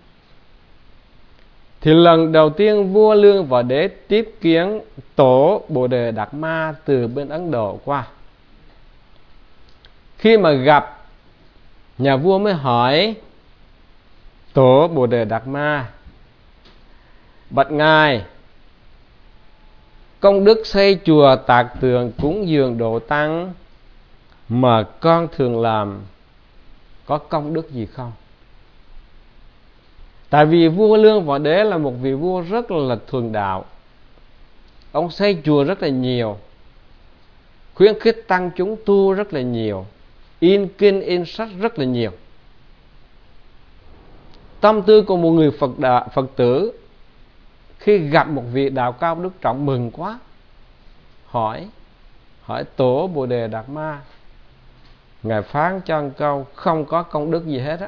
thì lần đầu tiên vua Lương Võ Đế tiếp kiến tổ Bồ Đề Đạt Ma từ bên Ấn Độ qua. Khi mà gặp nhà vua mới hỏi Tổ Bồ Đề Đạt Ma: bạch ngài, công đức xây chùa tạc tượng cúng dường độ tăng mà con thường làm có công đức gì không? Tại vì vua Lương Võ Đế là một vị vua rất là thuần đạo. Ông xây chùa rất là nhiều, khuyến khích tăng chúng tu rất là nhiều, in kinh in sách rất là nhiều. Tâm tư của một người Phật, đạo, Phật tử khi gặp một vị đạo cao đức trọng mừng quá, hỏi hỏi Tổ Bồ Đề Đạt Ma. Ngài phán cho một câu: không có công đức gì hết á.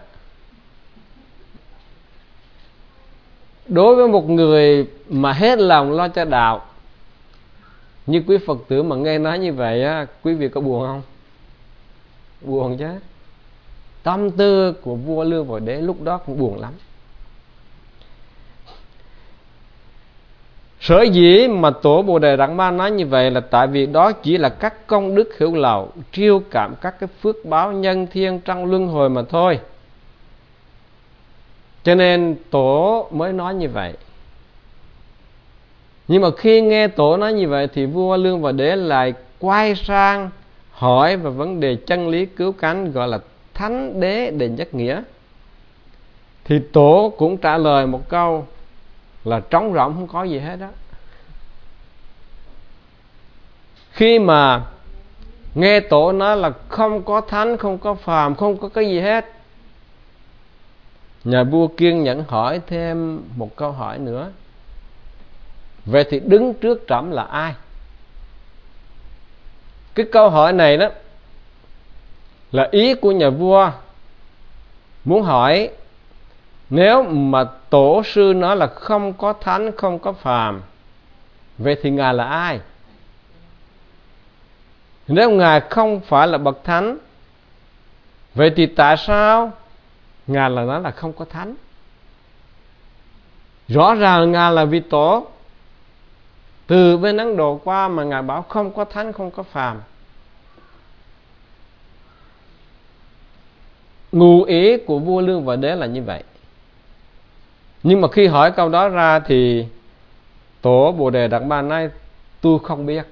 Đối với một người mà hết lòng lo cho đạo, như quý Phật tử mà nghe nói như vậy á, quý vị có buồn không? Buồn chứ. Tâm tư của vua Lương Võ Đế lúc đó cũng buồn lắm. Sở dĩ mà Tổ Bồ Đề Đạt Ma nói như vậy là tại vì đó chỉ là các công đức hữu lậu, triêu cảm các cái phước báo nhân thiên trong luân hồi mà thôi. Cho nên Tổ mới nói như vậy. Nhưng mà khi nghe Tổ nói như vậy thì vua Lương Võ Đế lại quay sang hỏi về vấn đề chân lý cứu cánh, gọi là thánh đế đệ nhất nghĩa. Thì Tổ cũng trả lời một câu là trống rỗng, không có gì hết đó. Khi mà nghe Tổ nói là không có thánh, không có phàm, không có cái gì hết, nhà vua kiên nhẫn hỏi thêm một câu hỏi nữa: vậy thì đứng trước trẫm là ai? Cái câu hỏi này đó là ý của nhà vua muốn hỏi, nếu mà Tổ sư nói là không có thánh, không có phàm, vậy thì Ngài là ai? Nếu Ngài không phải là bậc thánh, vậy thì tại sao Ngài là nói là không có thánh? Rõ ràng Ngài là vị Tổ từ bên Ấn Độ qua mà Ngài bảo không có thánh, không có phàm. Ngụ ý của vua Lương Võ Đế là như vậy. Nhưng mà khi hỏi câu đó ra thì Tổ Bồ Đề Đạt Ma nói: tôi không biết.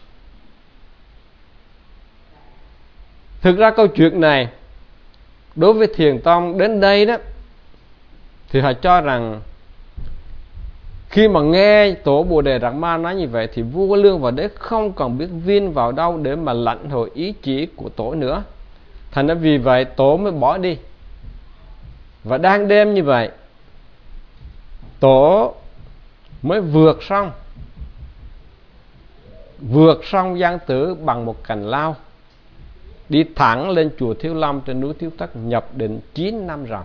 Thực ra câu chuyện này đối với Thiền Tông đến đây đó thì họ cho rằng khi mà nghe Tổ Bồ Đề Đạt Ma nói như vậy thì vua Lương Võ Đế không còn biết viên vào đâu để mà lãnh hội ý chỉ của Tổ nữa. Thành ra vì vậy Tổ mới bỏ đi. Và đang đêm như vậy, Tổ mới vượt sông Vượt sông Giang Tử bằng một cành lao, đi thẳng lên chùa Thiếu Lâm trên núi Thiếu Tất, nhập định chín năm rồi.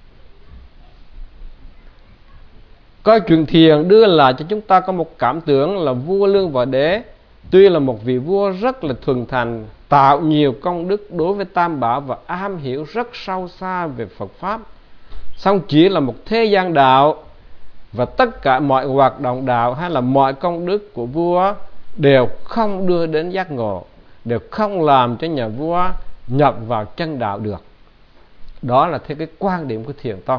Coi chuyện thiền đưa lại cho chúng ta có một cảm tưởng là vua Lương Võ Đế tuy là một vị vua rất là thuần thành, tạo nhiều công đức đối với Tam Bảo và am hiểu rất sâu xa về Phật Pháp, song chỉ là một thế gian đạo, và tất cả mọi hoạt động đạo hay là mọi công đức của vua đều không đưa đến giác ngộ, đều không làm cho nhà vua nhập vào chân đạo được. Đó là theo cái quan điểm của Thiền Tông.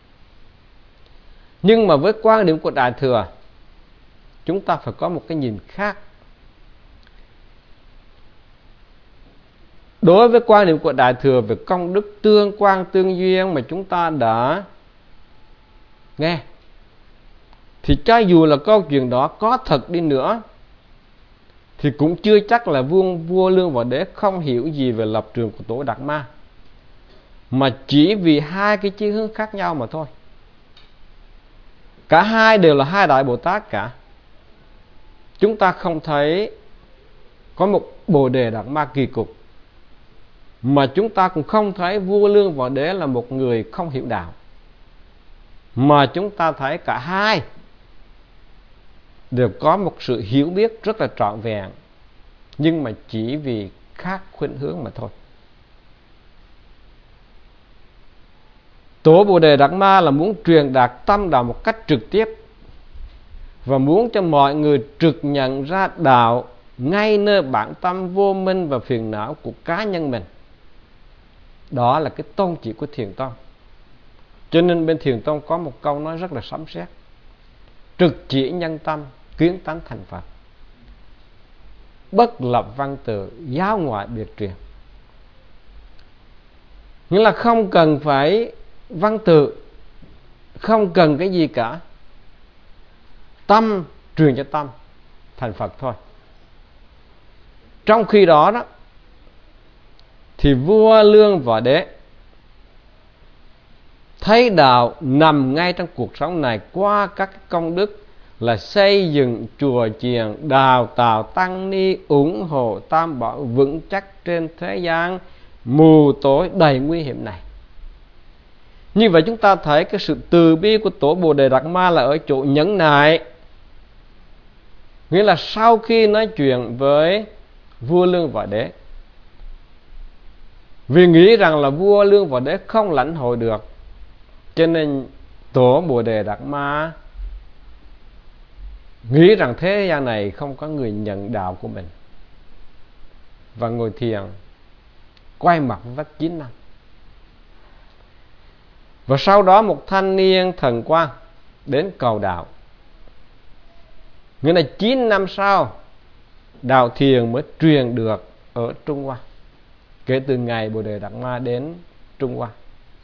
Nhưng mà với quan điểm của Đại Thừa, chúng ta phải có một cái nhìn khác. Đối với quan điểm của Đại Thừa về công đức tương quan tương duyên mà chúng ta đã nghe, thì cho dù là câu chuyện đó có thật đi nữa thì cũng chưa chắc là vua, vua Lương Võ Đế không hiểu gì về lập trường của Tổ Đạt Ma, mà chỉ vì hai cái chí hướng khác nhau mà thôi. Cả hai đều là hai Đại Bồ Tát cả. Chúng ta không thấy có một Bồ Đề Đạt Ma kỳ cục, mà chúng ta cũng không thấy vua Lương Võ Đế là một người không hiểu đạo, mà chúng ta thấy cả hai đều có một sự hiểu biết rất là trọn vẹn, nhưng mà chỉ vì khác khuynh hướng mà thôi. Tổ Bồ Đề Đạt Ma là muốn truyền đạt tâm đạo một cách trực tiếp, và muốn cho mọi người trực nhận ra đạo ngay nơi bản tâm vô minh và phiền não của cá nhân mình. Đó là cái tôn chỉ của Thiền Tông. Cho nên bên Thiền Tông có một câu nói rất là sấm sét: trực chỉ nhân tâm, kiến tánh thành Phật. Bất lập văn tự, giáo ngoại biệt truyền. Nghĩa là không cần phải văn tự, không cần cái gì cả, tâm truyền cho tâm thành Phật thôi. Trong khi đó đó thì vua Lương Võ Đế thấy đạo nằm ngay trong cuộc sống này qua các công đức là xây dựng chùa chiền, đào tạo tăng ni, ủng hộ tam bảo vững chắc trên thế gian mù tối đầy nguy hiểm này. Như vậy chúng ta thấy cái sự từ bi của Tổ Bồ Đề Đạt Ma là ở chỗ nhẫn nại. Nghĩa là sau khi nói chuyện với vua Lương Võ Đế, vì nghĩ rằng là vua Lương Võ Đế không lãnh hội được, cho nên Tổ Bồ Đề Đạt Ma nghĩ rằng thế gian này không có người nhận đạo của mình, và ngồi thiền quay mặt với vách chín năm. Và sau đó một thanh niên thần quan đến cầu đạo. Nghĩa là chín năm sau, đạo thiền mới truyền được ở Trung Hoa, kể từ ngày Bồ Đề Đạt Ma đến Trung Hoa.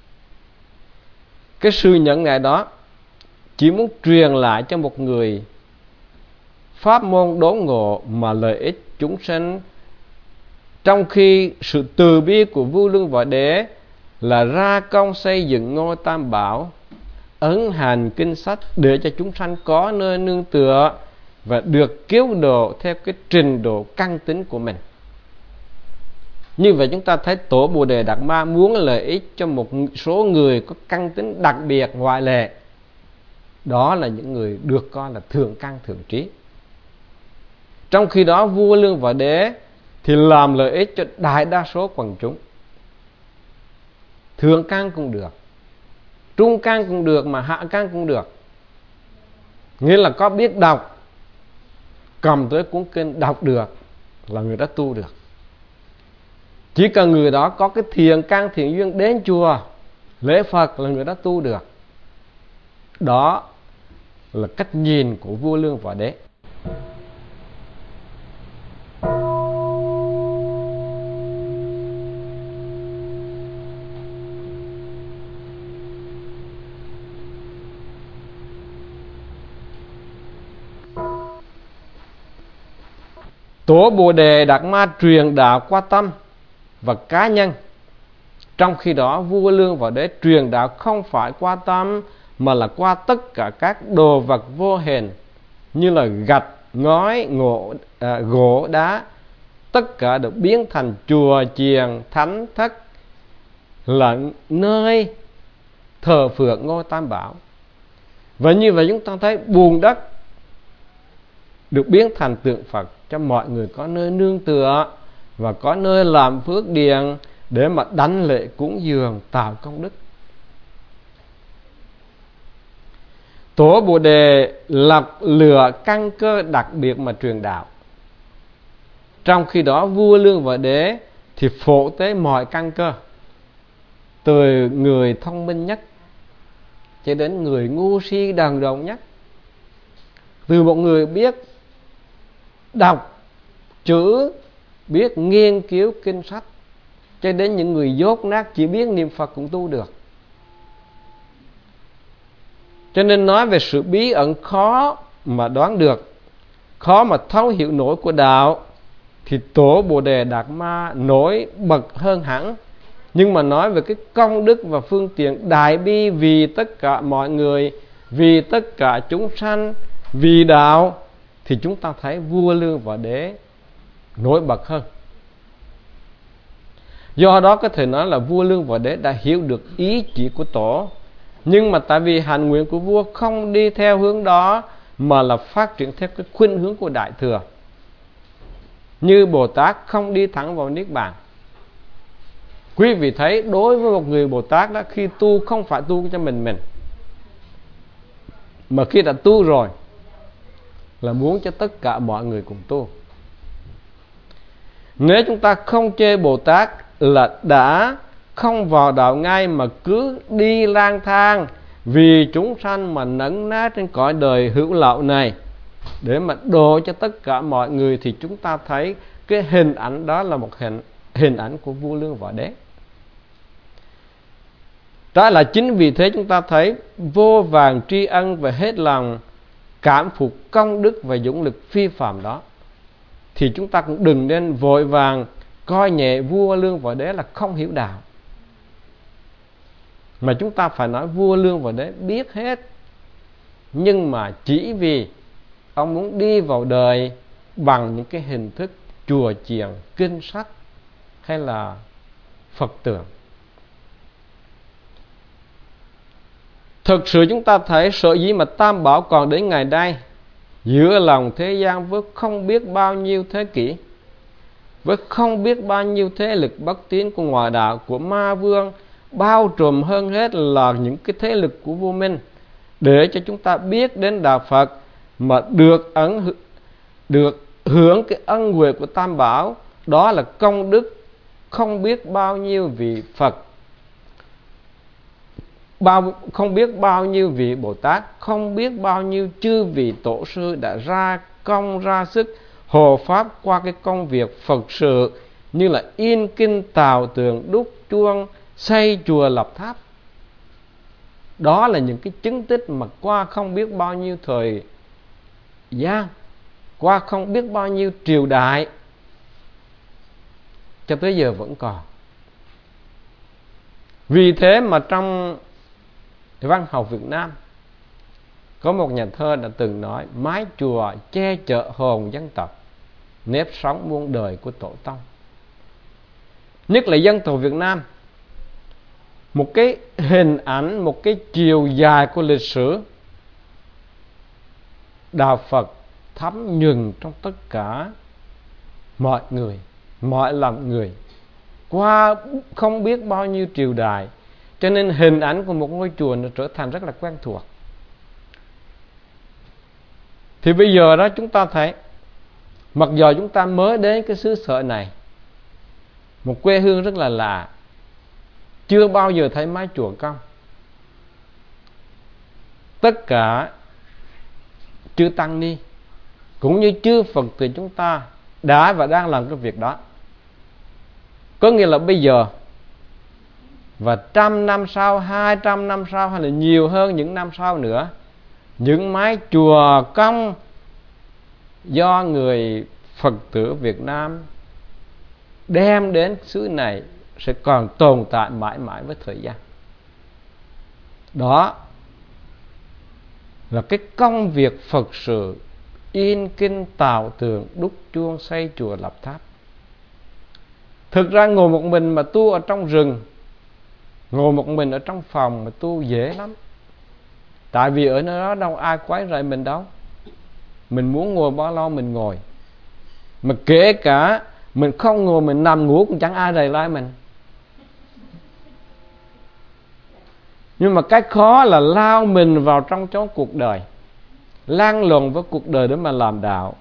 Cái sự nhẫn nại đó chỉ muốn truyền lại cho một người pháp môn đốn ngộ mà lợi ích chúng sinh, trong khi sự từ bi của vua Lương Võ Đế là ra công xây dựng ngôi Tam Bảo, ấn hành kinh sách để cho chúng sanh có nơi nương tựa và được cứu độ theo cái trình độ căn tính của mình. Như vậy chúng ta thấy Tổ Bồ Đề Đạt Ma muốn lợi ích cho một số người có căn tính đặc biệt ngoại lệ. Đó là những người được coi là thượng căn thượng trí. Trong khi đó vua Lương Võ Đế thì làm lợi ích cho đại đa số quần chúng. Thượng căn cũng được, trung căn cũng được, mà hạ căn cũng được. Nghĩa là có biết đọc, cầm tới cuốn kinh đọc được là người đó tu được. Chỉ cần người đó có cái thiện căn thiện duyên đến chùa lễ Phật là người đó tu được. Đó là cách nhìn của vua Lương Võ Đế. Tổ Bồ Đề Đạt Ma truyền đạo qua tâm và cá nhân. Trong khi đó vua Lương Võ Đế truyền đạo không phải qua tâm mà là qua tất cả các đồ vật vô hình như là gạch, ngói, ngộ, à, gỗ, đá. Tất cả được biến thành chùa chiền, thánh thất, là nơi thờ phượng ngôi Tam Bảo. Và như vậy chúng ta thấy bùn đất được biến thành tượng Phật cho mọi người có nơi nương tựa và có nơi làm phước điền để mà đảnh lễ cúng dường tạo công đức. Tổ Bồ Đề lập lựa căn cơ đặc biệt mà truyền đạo. Trong khi đó vua Lương Võ Đế thì phổ tế mọi căn cơ, từ người thông minh nhất cho đến người ngu si đần độn nhất, từ một người biết đọc chữ, biết nghiên cứu kinh sách, cho đến những người dốt nát chỉ biết niệm Phật cũng tu được. Cho nên nói về sự bí ẩn khó mà đoán được, khó mà thấu hiểu nổi của đạo, thì Tổ Bồ Đề Đạt Ma nổi bật hơn hẳn. Nhưng mà nói về cái công đức và phương tiện đại bi vì tất cả mọi người, vì tất cả chúng sanh, vì đạo, thì chúng ta thấy vua Lương Võ Đế nổi bật hơn. Do đó có thể nói là vua Lương Võ Đế đã hiểu được ý chỉ của Tổ, nhưng mà tại vì hạnh nguyện của vua không đi theo hướng đó mà là phát triển theo cái khuynh hướng của Đại Thừa. Như Bồ Tát không đi thẳng vào Niết Bàn. Quý vị thấy đối với một người Bồ Tát đó, khi tu không phải tu cho mình mình, mà khi đã tu rồi là muốn cho tất cả mọi người cùng tu. Nếu chúng ta không chê Bồ Tát là đã không vào đạo ngay mà cứ đi lang thang vì chúng sanh mà nấn ná trên cõi đời hữu lậu này để mà độ cho tất cả mọi người, thì chúng ta thấy cái hình ảnh đó là một hình hình ảnh của vua Lương Võ Đế. Đó là chính vì thế chúng ta thấy vô vàn tri ân và hết lòng cảm phục công đức và dũng lực phi phàm đó, thì chúng ta cũng đừng nên vội vàng coi nhẹ vua Lương Võ Đế là không hiểu đạo, mà chúng ta phải nói vua Lương Võ Đế biết hết, nhưng mà chỉ vì ông muốn đi vào đời bằng những cái hình thức chùa chiền, kinh sách hay là Phật tượng. Thực sự chúng ta thấy sở dĩ mà Tam Bảo còn đến ngày nay giữa lòng thế gian với không biết bao nhiêu thế kỷ, với không biết bao nhiêu thế lực bất tín của ngoại đạo, của ma vương, bao trùm hơn hết là những cái thế lực của vô minh, để cho chúng ta biết đến đạo Phật mà được ấn được hưởng cái ân huệ của Tam Bảo. Đó là công đức không biết bao nhiêu vị Phật, bao không biết bao nhiêu vị Bồ Tát, không biết bao nhiêu chư vị tổ sư đã ra công ra sức hộ pháp qua cái công việc Phật sự, như là in kinh, tào tường, đúc chuông, xây chùa lập tháp. Đó là những cái chứng tích mà qua không biết bao nhiêu thời gian, qua không biết bao nhiêu triều đại, cho tới giờ vẫn còn. Vì thế mà trong văn học Việt Nam có một nhà thơ đã từng nói: mái chùa che chở hồn dân tộc, nếp sống muôn đời của tổ tông. Nhất là dân tộc Việt Nam, một cái hình ảnh, một cái chiều dài của lịch sử đạo Phật thấm nhuần trong tất cả mọi người, mọi lòng người, qua không biết bao nhiêu triều đại, cho nên hình ảnh của một ngôi chùa nó trở thành rất là quen thuộc. Thì bây giờ đó chúng ta thấy, mặc dù chúng ta mới đến cái xứ sở này, một quê hương rất là lạ, chưa bao giờ thấy mái chùa cong. Tất cả chư tăng ni cũng như chư Phật tử chúng ta đã và đang làm cái việc đó. Có nghĩa là bây giờ và trăm năm sau, hai trăm năm sau, hay là nhiều hơn những năm sau nữa, những mái chùa cong do người Phật tử Việt Nam đem đến xứ này sẽ còn tồn tại mãi mãi với thời gian. Đó là cái công việc Phật sự in kinh, tào tường, đúc chuông, xây chùa lập tháp. Thực ra ngồi một mình mà tu ở trong rừng, ngồi một mình ở trong phòng mà tu dễ lắm. Tại vì ở nơi đó đâu ai quấy rầy mình đâu. Mình muốn ngồi bao lâu mình ngồi. Mà kể cả mình không ngồi, mình nằm ngủ cũng chẳng ai rầy lại mình. Nhưng mà cái khó là lao mình vào trong chốn cuộc đời, lan lộn với cuộc đời để mà làm đạo,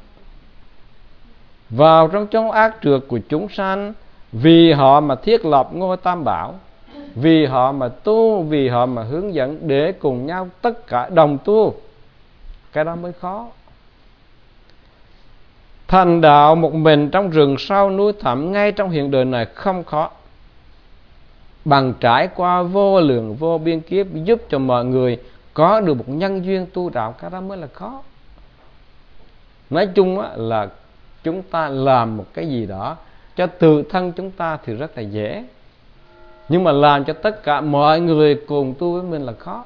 vào trong chốn ác trượt của chúng sanh, vì họ mà thiết lập ngôi Tam Bảo, vì họ mà tu, vì họ mà hướng dẫn để cùng nhau tất cả đồng tu. Cái đó mới khó. Thành đạo một mình trong rừng sâu núi thẳm ngay trong hiện đời này không khó, bằng trải qua vô lượng vô biên kiếp giúp cho mọi người có được một nhân duyên tu đạo. Cái đó mới là khó. Nói chung á, là chúng ta làm một cái gì đó cho tự thân chúng ta thì rất là dễ, nhưng mà làm cho tất cả mọi người cùng tu với mình là khó.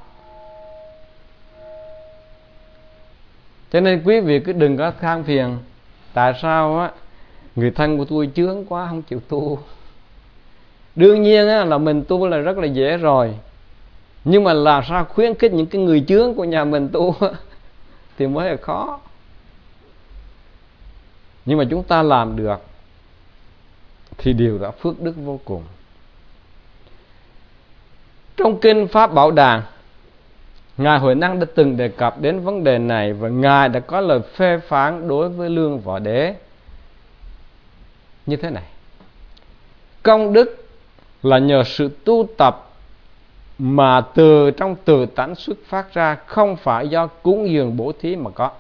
Cho nên quý vị cứ đừng có than phiền tại sao á người thân của tôi chướng quá không chịu tu. Đương nhiên á, là mình tu là rất là dễ rồi, nhưng mà làm sao khuyến khích những cái người chướng của nhà mình tu thì mới là khó. Nhưng mà chúng ta làm được thì điều đó phước đức vô cùng. Trong kinh Pháp Bảo Đàn, Ngài Huệ Năng đã từng đề cập đến vấn đề này, và Ngài đã có lời phê phán đối với Lương Võ Đế như thế này: công đức là nhờ sự tu tập mà từ trong tự tánh xuất phát ra, không phải do cúng dường bố thí mà có.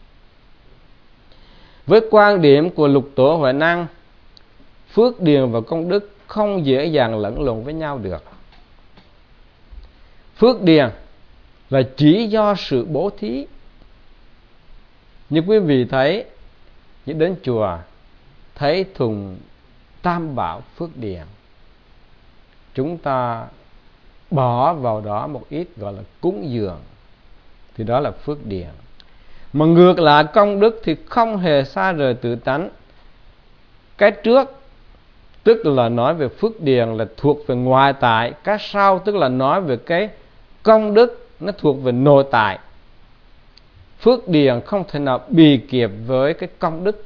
Với quan điểm của Lục Tổ Huệ Năng, phước điền và công đức không dễ dàng lẫn lộn với nhau được. Phước điền là chỉ do sự bố thí. Như quý vị thấy, như đến chùa thấy thùng tam bảo phước điền, chúng ta bỏ vào đó một ít gọi là cúng dường, thì đó là phước điền. Mà ngược lại công đức thì không hề xa rời tự tánh. Cái trước tức là nói về phước điền là thuộc về ngoại tại, cái sau tức là nói về cái công đức, nó thuộc về nội tại. Phước điền không thể nào bì kịp với cái công đức,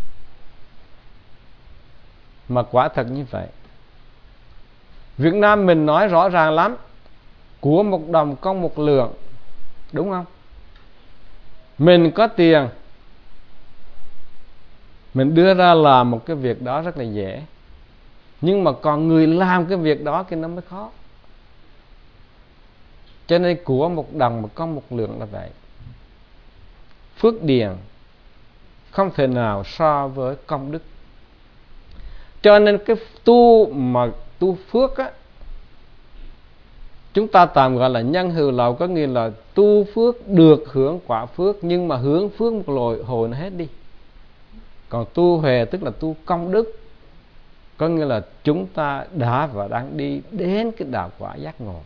mà quả thật như vậy. Việt Nam mình nói rõ ràng lắm, của một đồng công một lượng, đúng không? Mình có tiền, mình đưa ra làm một cái việc đó rất là dễ, nhưng mà còn người làm cái việc đó thì nó mới khó. Cho nên của một đồng mà có một lượng là vậy. Phước điền không thể nào so với công đức. Cho nên cái tu mà tu phước á, chúng ta tạm gọi là nhân hữu lậu, có nghĩa là tu phước được hưởng quả phước, nhưng mà hưởng phước một lội hồi nó hết đi. Còn tu huệ tức là tu công đức, có nghĩa là chúng ta đã và đang đi đến cái đạo quả giác ngộ.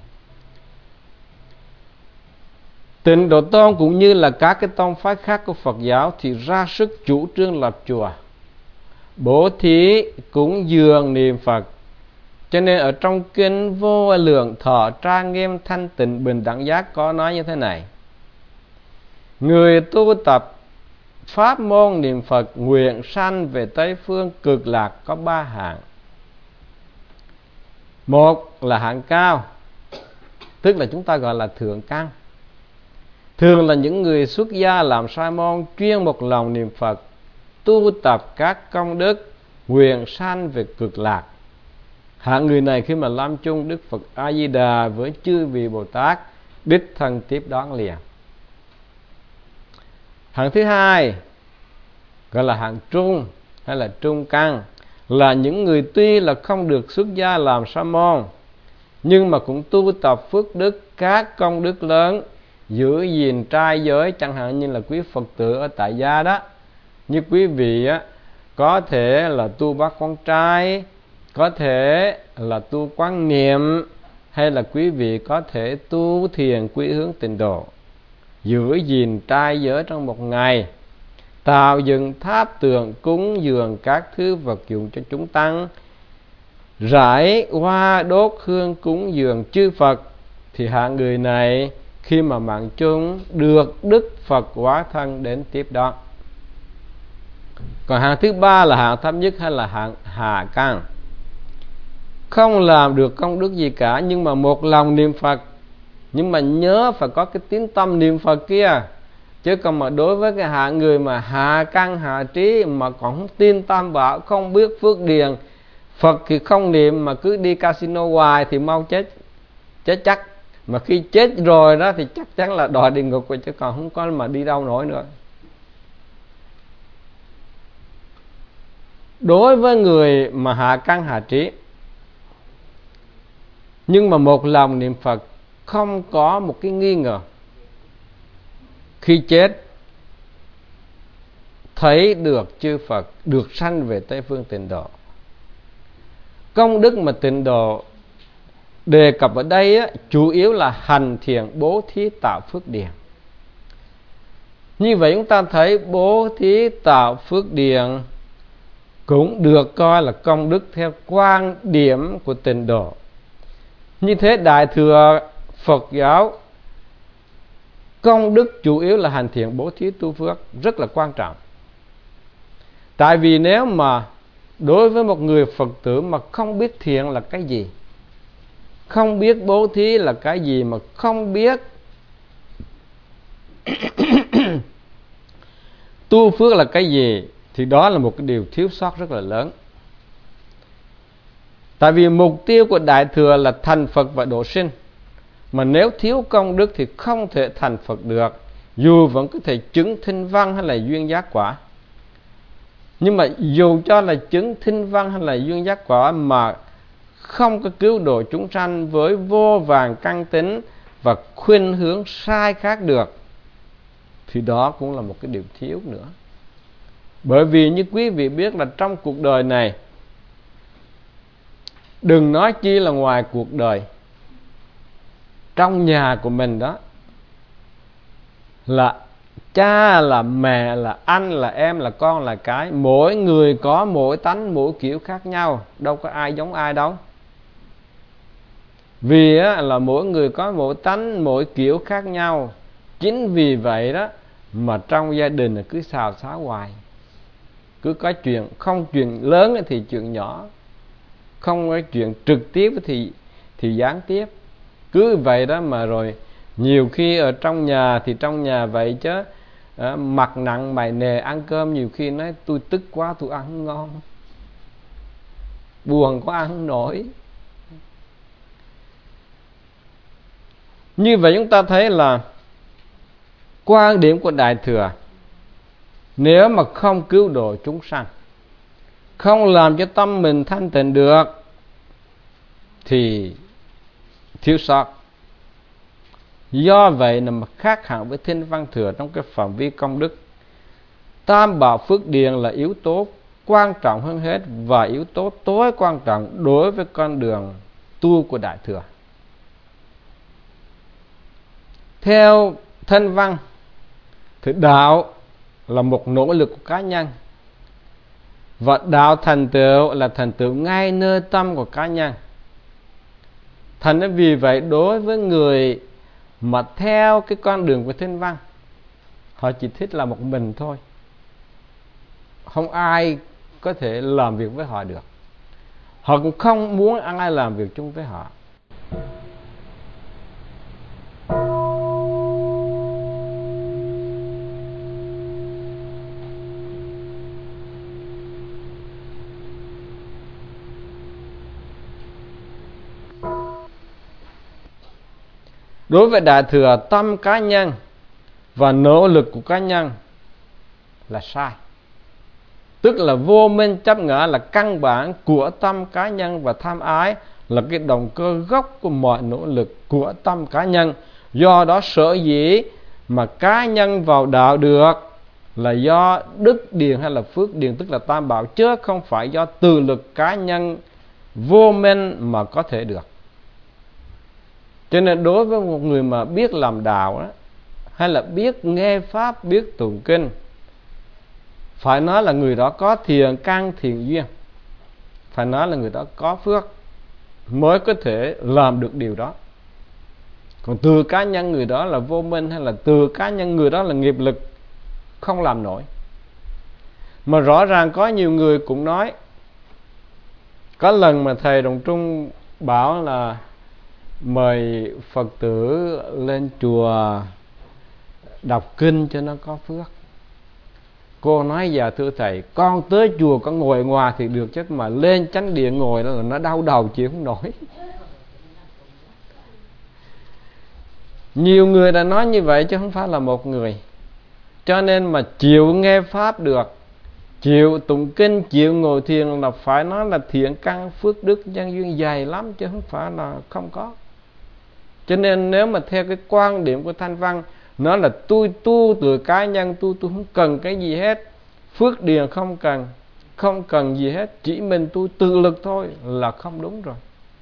Tịnh Độ Tông cũng như là các cái tông phái khác của Phật giáo thì ra sức chủ trương lập chùa, bố thí, cúng dường, niệm Phật. Cho nên ở trong kinh Vô Lượng Thọ Trang Nghiêm Thanh Tịnh Bình Đẳng Giác có nói như thế này: người tu tập pháp môn niệm Phật nguyện sanh về Tây Phương Cực Lạc có ba hạng. Một là hạng cao, tức là chúng ta gọi là thượng căn. Thường là những người xuất gia làm sa môn, chuyên một lòng niệm Phật, tu tập các công đức, nguyện sanh về Cực Lạc. Hạng người này khi mà lâm chung Đức Phật A Di Đà với chư vị Bồ Tát đích thân tiếp đón liền. Hạng thứ hai gọi là hạng trung hay là trung căn, là những người tuy là không được xuất gia làm sa môn, nhưng mà cũng tu tập phước đức, các công đức lớn, giữ gìn trai giới, chẳng hạn như là quý Phật tử ở tại gia đó. Như quý vị á, có thể là tu bát quan trai, có thể là tu quán niệm, hay là quý vị có thể tu thiền quy hướng tịnh độ, giữ gìn trai giới trong một ngày, tạo dựng tháp tượng cúng dường các thứ vật dụng cho chúng tăng, rải hoa đốt hương cúng dường chư Phật, thì hạng người này khi mà mạng chung được Đức Phật hóa thân đến tiếp đón. Còn hạng thứ ba là hạng thấp nhất hay là hạng hạ căn, không làm được công đức gì cả, nhưng mà một lòng niệm Phật, nhưng mà nhớ phải có cái tiếng tâm niệm Phật kia. Chứ còn mà đối với cái hạng người mà hạ căn hạ trí mà còn không tin tam bảo, không biết phước điền, Phật thì không niệm mà cứ đi casino hoài thì mau chết chết chắc. Mà khi chết rồi đó thì chắc chắn là đọa địa ngục rồi, chứ còn không có mà đi đâu nổi nữa. Đối với người mà hạ căn hạ trí, nhưng mà một lòng niệm Phật, không có một cái nghi ngờ, khi chết thấy được chư Phật, được sanh về Tây Phương Tịnh Độ. Công đức mà Tịnh Độ đề cập ở đây á, chủ yếu là hành thiện, bố thí, tạo phước điền. Như vậy chúng ta thấy bố thí, tạo phước điền cũng được coi là công đức theo quan điểm của Tịnh Độ. Như thế Đại thừa Phật giáo, công đức chủ yếu là hành thiện, bố thí, tu phước, rất là quan trọng. Tại vì nếu mà đối với một người Phật tử mà không biết thiện là cái gì, không biết bố thí là cái gì, mà không biết tu phước là cái gì, thì đó là một cái điều thiếu sót rất là lớn. Tại vì mục tiêu của Đại Thừa là thành Phật và độ sinh. Mà nếu thiếu công đức thì không thể thành Phật được, dù vẫn có thể chứng thinh văn hay là duyên giác quả. Nhưng mà dù cho là chứng thinh văn hay là duyên giác quả mà không có cứu độ chúng sanh với vô vàn căn tính và khuynh hướng sai khác được, thì đó cũng là một cái điều thiếu nữa. Bởi vì như quý vị biết là trong cuộc đời này, đừng nói chi là ngoài cuộc đời, trong nhà của mình đó, là cha, là mẹ, là anh, là em, là con, là cái, mỗi người có mỗi tánh, mỗi kiểu khác nhau, đâu có ai giống ai đâu. Vì á, là mỗi người có mỗi tánh, mỗi kiểu khác nhau. Chính vì vậy đó mà trong gia đình là cứ xào xáo hoài. Cứ có chuyện, không chuyện lớn thì chuyện nhỏ, không có chuyện trực tiếp thì, thì gián tiếp. Cứ vậy đó mà rồi nhiều khi ở trong nhà thì trong nhà vậy chứ à, mặt nặng mày nề ăn cơm nhiều khi nói tôi tức quá tôi ăn không ngon, buồn quá ăn không nổi. Như vậy chúng ta thấy là quan điểm của Đại Thừa, nếu mà không cứu độ chúng sanh, không làm cho tâm mình thanh tịnh được thì thiếu sót. Do vậy là khác hẳn với Thinh Văn Thừa trong cái phạm vi công đức. Tam bảo phước điền là yếu tố quan trọng hơn hết và yếu tố tối quan trọng đối với con đường tu của Đại Thừa. Theo Thanh Văn thì đạo là một nỗ lực của cá nhân, và đạo thành tựu là thành tựu ngay nơi tâm của cá nhân. Thành ra vì vậy đối với người mà theo cái con đường của Thanh Văn, họ chỉ thích là một mình thôi, không ai có thể làm việc với họ được. Họ cũng không muốn ai làm việc chung với họ. Đối với Đại Thừa, tâm cá nhân và nỗ lực của cá nhân là sai. Tức là vô minh chấp ngã là căn bản của tâm cá nhân, và tham ái là cái động cơ gốc của mọi nỗ lực của tâm cá nhân. Do đó sở dĩ mà cá nhân vào đạo được là do đức điền hay là phước điền, tức là tam bảo, chứ không phải do từ lực cá nhân vô minh mà có thể được. Cho nên đối với một người mà biết làm đạo đó, hay là biết nghe pháp, biết tụng kinh, phải nói là người đó có thiện căn thiện duyên, phải nói là người đó có phước mới có thể làm được điều đó. Còn từ cá nhân người đó là vô minh, hay là từ cá nhân người đó là nghiệp lực, không làm nổi. Mà rõ ràng có nhiều người cũng nói, có lần mà thầy Đồng Trung bảo là mời Phật tử lên chùa đọc kinh cho nó có phước. Cô nói: dạ thưa thầy, con tới chùa con ngồi ngoài thì được, chứ mà lên chánh điện ngồi đó là nó đau đầu chịu không nổi. Nhiều người đã nói như vậy chứ không phải là một người. Cho nên mà chịu nghe pháp được, chịu tụng kinh, chịu ngồi thiền là phải nói là thiện căn phước đức nhân duyên dày lắm, chứ không phải là không có. Cho nên nếu mà theo cái quan điểm của Thanh Văn, nó là tôi tu từ cá nhân, tôi tôi không cần cái gì hết, phước điền không cần, không cần gì hết, chỉ mình tôi tự lực thôi, là không đúng rồi.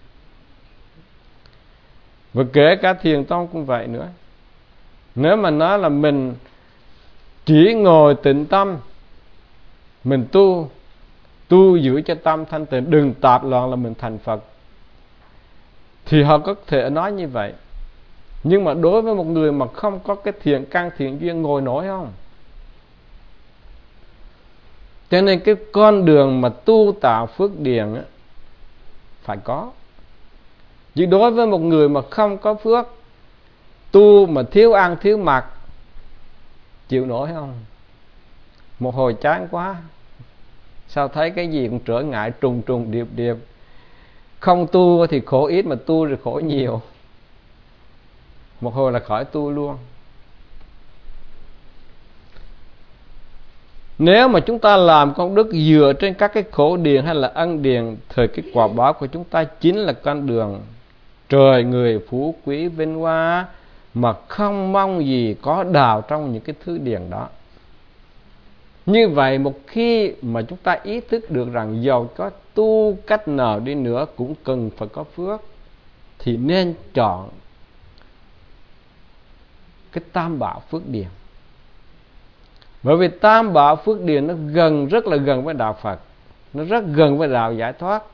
Và kể cả thiền tông cũng vậy nữa. Nếu mà nói là mình chỉ ngồi tịnh tâm, mình tu, tu giữ cho tâm thanh tịnh, đừng tạp loạn là mình thành Phật, thì họ có thể nói như vậy. Nhưng mà đối với một người mà không có cái thiện căn thiện duyên, ngồi nổi không? Cho nên cái con đường mà tu tạo phước điền á, phải có. Chứ đối với một người mà không có phước, tu mà thiếu ăn thiếu mặc, chịu nổi không? Một hồi chán quá, sao thấy cái gì cũng trở ngại trùng trùng điệp điệp, Không tu thì khổ ít, mà tu rồi khổ nhiều, một hồi là khỏi tu luôn. Nếu mà chúng ta làm công đức dựa trên các cái khổ điền hay là ân điền, thời cái quả báo của chúng ta chính là con đường trời người phú quý vinh hoa, mà không mong gì có đào trong những cái thứ điền đó. Như vậy một khi mà chúng ta ý thức được rằng dầu có tu cách nào đi nữa cũng cần phải có phước, thì nên chọn cái tam bảo phước điền. Bởi vì tam bảo phước điền nó gần, rất là gần với đạo Phật, nó rất gần với đạo giải thoát.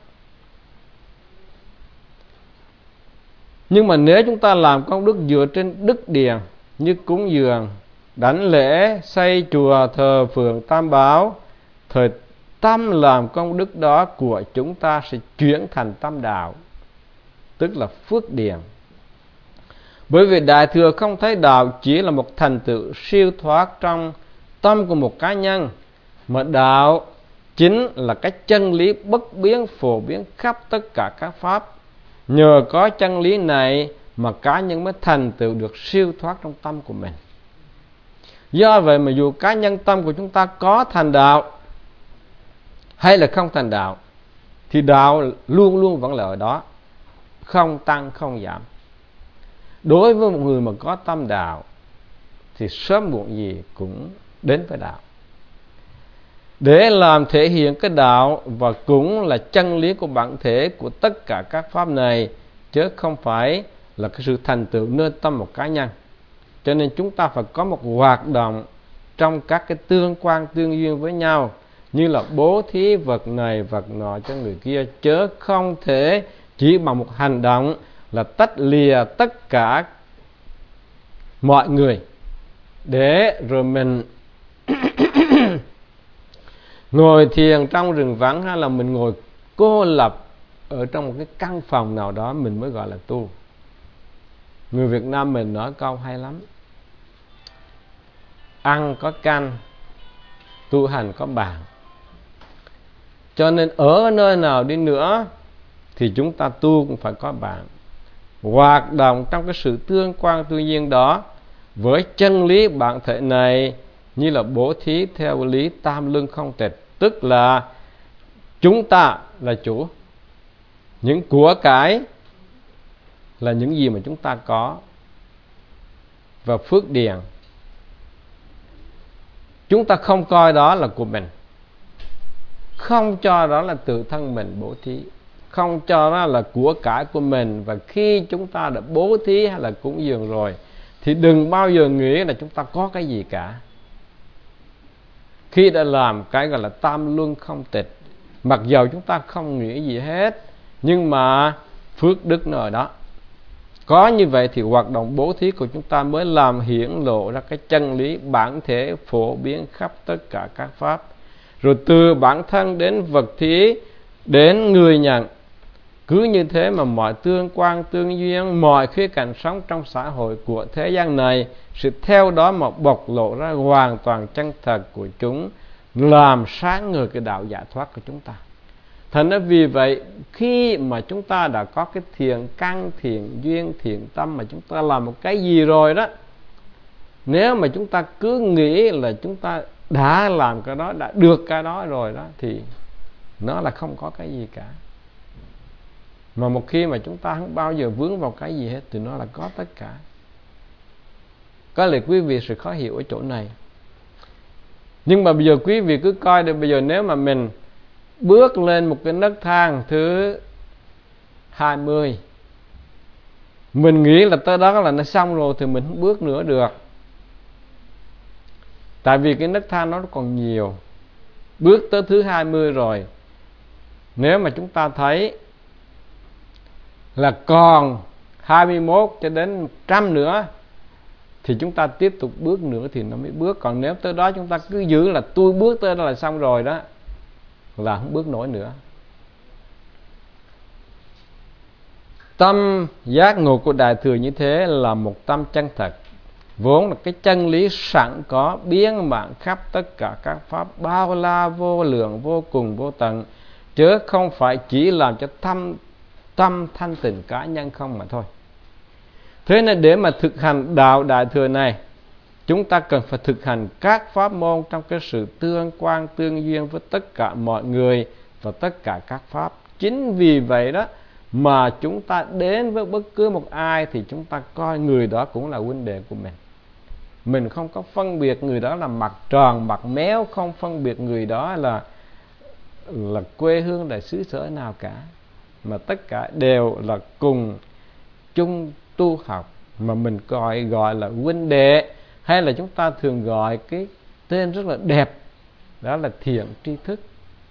Nhưng mà nếu chúng ta làm công đức dựa trên đức điền, như cúng dường, đảnh lễ, xây chùa, thờ phượng tam bảo, thời tâm làm công đức đó của chúng ta sẽ chuyển thành tâm đạo, tức là phước điền. Bởi vì Đại Thừa không thấy đạo chỉ là một thành tựu siêu thoát trong tâm của một cá nhân, mà đạo chính là cái chân lý bất biến phổ biến khắp tất cả các pháp. Nhờ có chân lý này mà cá nhân mới thành tựu được siêu thoát trong tâm của mình. Do vậy mà dù cá nhân tâm của chúng ta có thành đạo hay là không thành đạo, thì đạo luôn luôn vẫn là ở đó, không tăng không giảm. Đối với một người mà có tâm đạo thì sớm muộn gì cũng đến với đạo. Để làm thể hiện cái đạo và cũng là chân lý của bản thể của tất cả các pháp này, chứ không phải là cái sự thành tựu nơi tâm một cá nhân. Cho nên chúng ta phải có một hoạt động trong các cái tương quan tương duyên với nhau, như là bố thí vật này vật nọ cho người kia, chớ không thể chỉ bằng một hành động là tách lìa tất cả mọi người, để rồi mình ngồi thiền trong rừng vắng, hay là mình ngồi cô lập ở trong một cái căn phòng nào đó, mình mới gọi là tu. Người Việt Nam mình nói câu hay lắm: ăn có canh, tu hành có bàn. Cho nên ở nơi nào đi nữa thì chúng ta tu cũng phải có bạn, hoạt động trong cái sự tương quan tương nhiên đó với chân lý bản thể này, như là bố thí theo lý tam lương không tịch, tức là chúng ta là chủ, những của cải là những gì mà chúng ta có, và phước điền chúng ta không coi đó là của mình, không cho đó là tự thân mình bố thí, không cho đó là của cải của mình. Và khi chúng ta đã bố thí hay là cúng dường rồi thì đừng bao giờ nghĩ là chúng ta có cái gì cả. Khi đã làm cái gọi là tam luân không tịch, mặc dầu chúng ta không nghĩ gì hết, nhưng mà phước đức nó ở đó. Có như vậy thì hoạt động bố thí của chúng ta mới làm hiển lộ ra cái chân lý bản thể phổ biến khắp tất cả các pháp. Rồi từ bản thân đến vật thí, đến người nhận, cứ như thế mà mọi tương quan tương duyên, mọi khía cạnh sống trong xã hội của thế gian này sẽ theo đó mà bộc lộ ra hoàn toàn chân thật của chúng, làm sáng ngời cái đạo giải thoát của chúng ta. Thành ra vì vậy, khi mà chúng ta đã có cái thiện căn, thiện duyên, thiện tâm, mà chúng ta làm một cái gì rồi đó, nếu mà chúng ta cứ nghĩ là chúng ta đã làm cái đó, đã được cái đó rồi đó, thì nó là không có cái gì cả. Mà một khi mà chúng ta không bao giờ vướng vào cái gì hết thì nó là có tất cả. Có lẽ quý vị sẽ khó hiểu ở chỗ này. Nhưng mà bây giờ quý vị cứ coi được, bây giờ nếu mà mình bước lên một cái nấc thang thứ hai mươi, mình nghĩ là tới đó là nó xong rồi thì mình không bước nữa được. Tại vì cái nấc thang nó còn nhiều. Bước tới thứ hai mươi rồi, nếu mà chúng ta thấy là còn hai mươi mốt cho đến một trăm nữa thì chúng ta tiếp tục bước nữa thì nó mới bước. Còn nếu tới đó chúng ta cứ giữ là tôi bước tới đó là xong rồi đó, là không bước nổi nữa. Tâm giác ngộ của Đại Thừa như thế là một tâm chân thật, vốn là cái chân lý sẵn có, biến mạng khắp tất cả các pháp, bao la vô lượng, vô cùng vô tận, chứ không phải chỉ làm cho tâm tâm thanh tịnh cá nhân không mà thôi. Thế nên để mà thực hành đạo Đại Thừa này, chúng ta cần phải thực hành các pháp môn trong cái sự tương quan tương duyên với tất cả mọi người và tất cả các pháp. Chính vì vậy đó mà chúng ta đến với bất cứ một ai thì chúng ta coi người đó cũng là huynh đệ của mình. Mình không có phân biệt người đó là mặt tròn, mặt méo, không phân biệt người đó là là quê hương là xứ sở nào cả, mà tất cả đều là cùng chung tu học, mà mình gọi gọi là huynh đệ, hay là chúng ta thường gọi cái tên rất là đẹp, đó là thiện tri thức.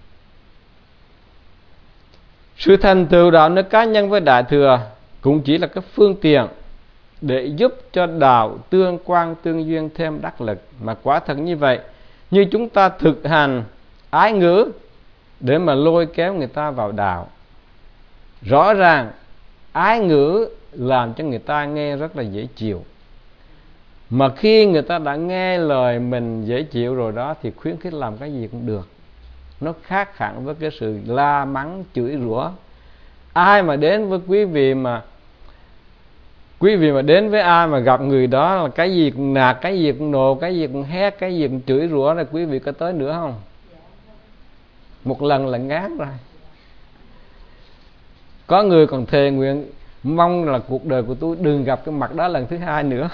Sự thành tựu đạo đức cá nhân với Đại Thừa cũng chỉ là cái phương tiện để giúp cho đạo tương quan tương duyên thêm đắc lực. Mà quả thật như vậy, như chúng ta thực hành ái ngữ để mà lôi kéo người ta vào đạo, rõ ràng ái ngữ làm cho người ta nghe rất là dễ chịu. Mà khi người ta đã nghe lời mình dễ chịu rồi đó thì khuyến khích làm cái gì cũng được. Nó khác hẳn với cái sự la mắng chửi rủa. Ai mà đến với quý vị mà Quý vị mà đến với ai mà gặp người đó là cái gì cũng nạt, cái gì cũng nộ, cái gì cũng hét, cái gì cũng chửi rủa, là quý vị có tới nữa không? Một lần là ngán rồi. Có người còn thề nguyện mong là cuộc đời của tôi đừng gặp cái mặt đó lần thứ hai nữa.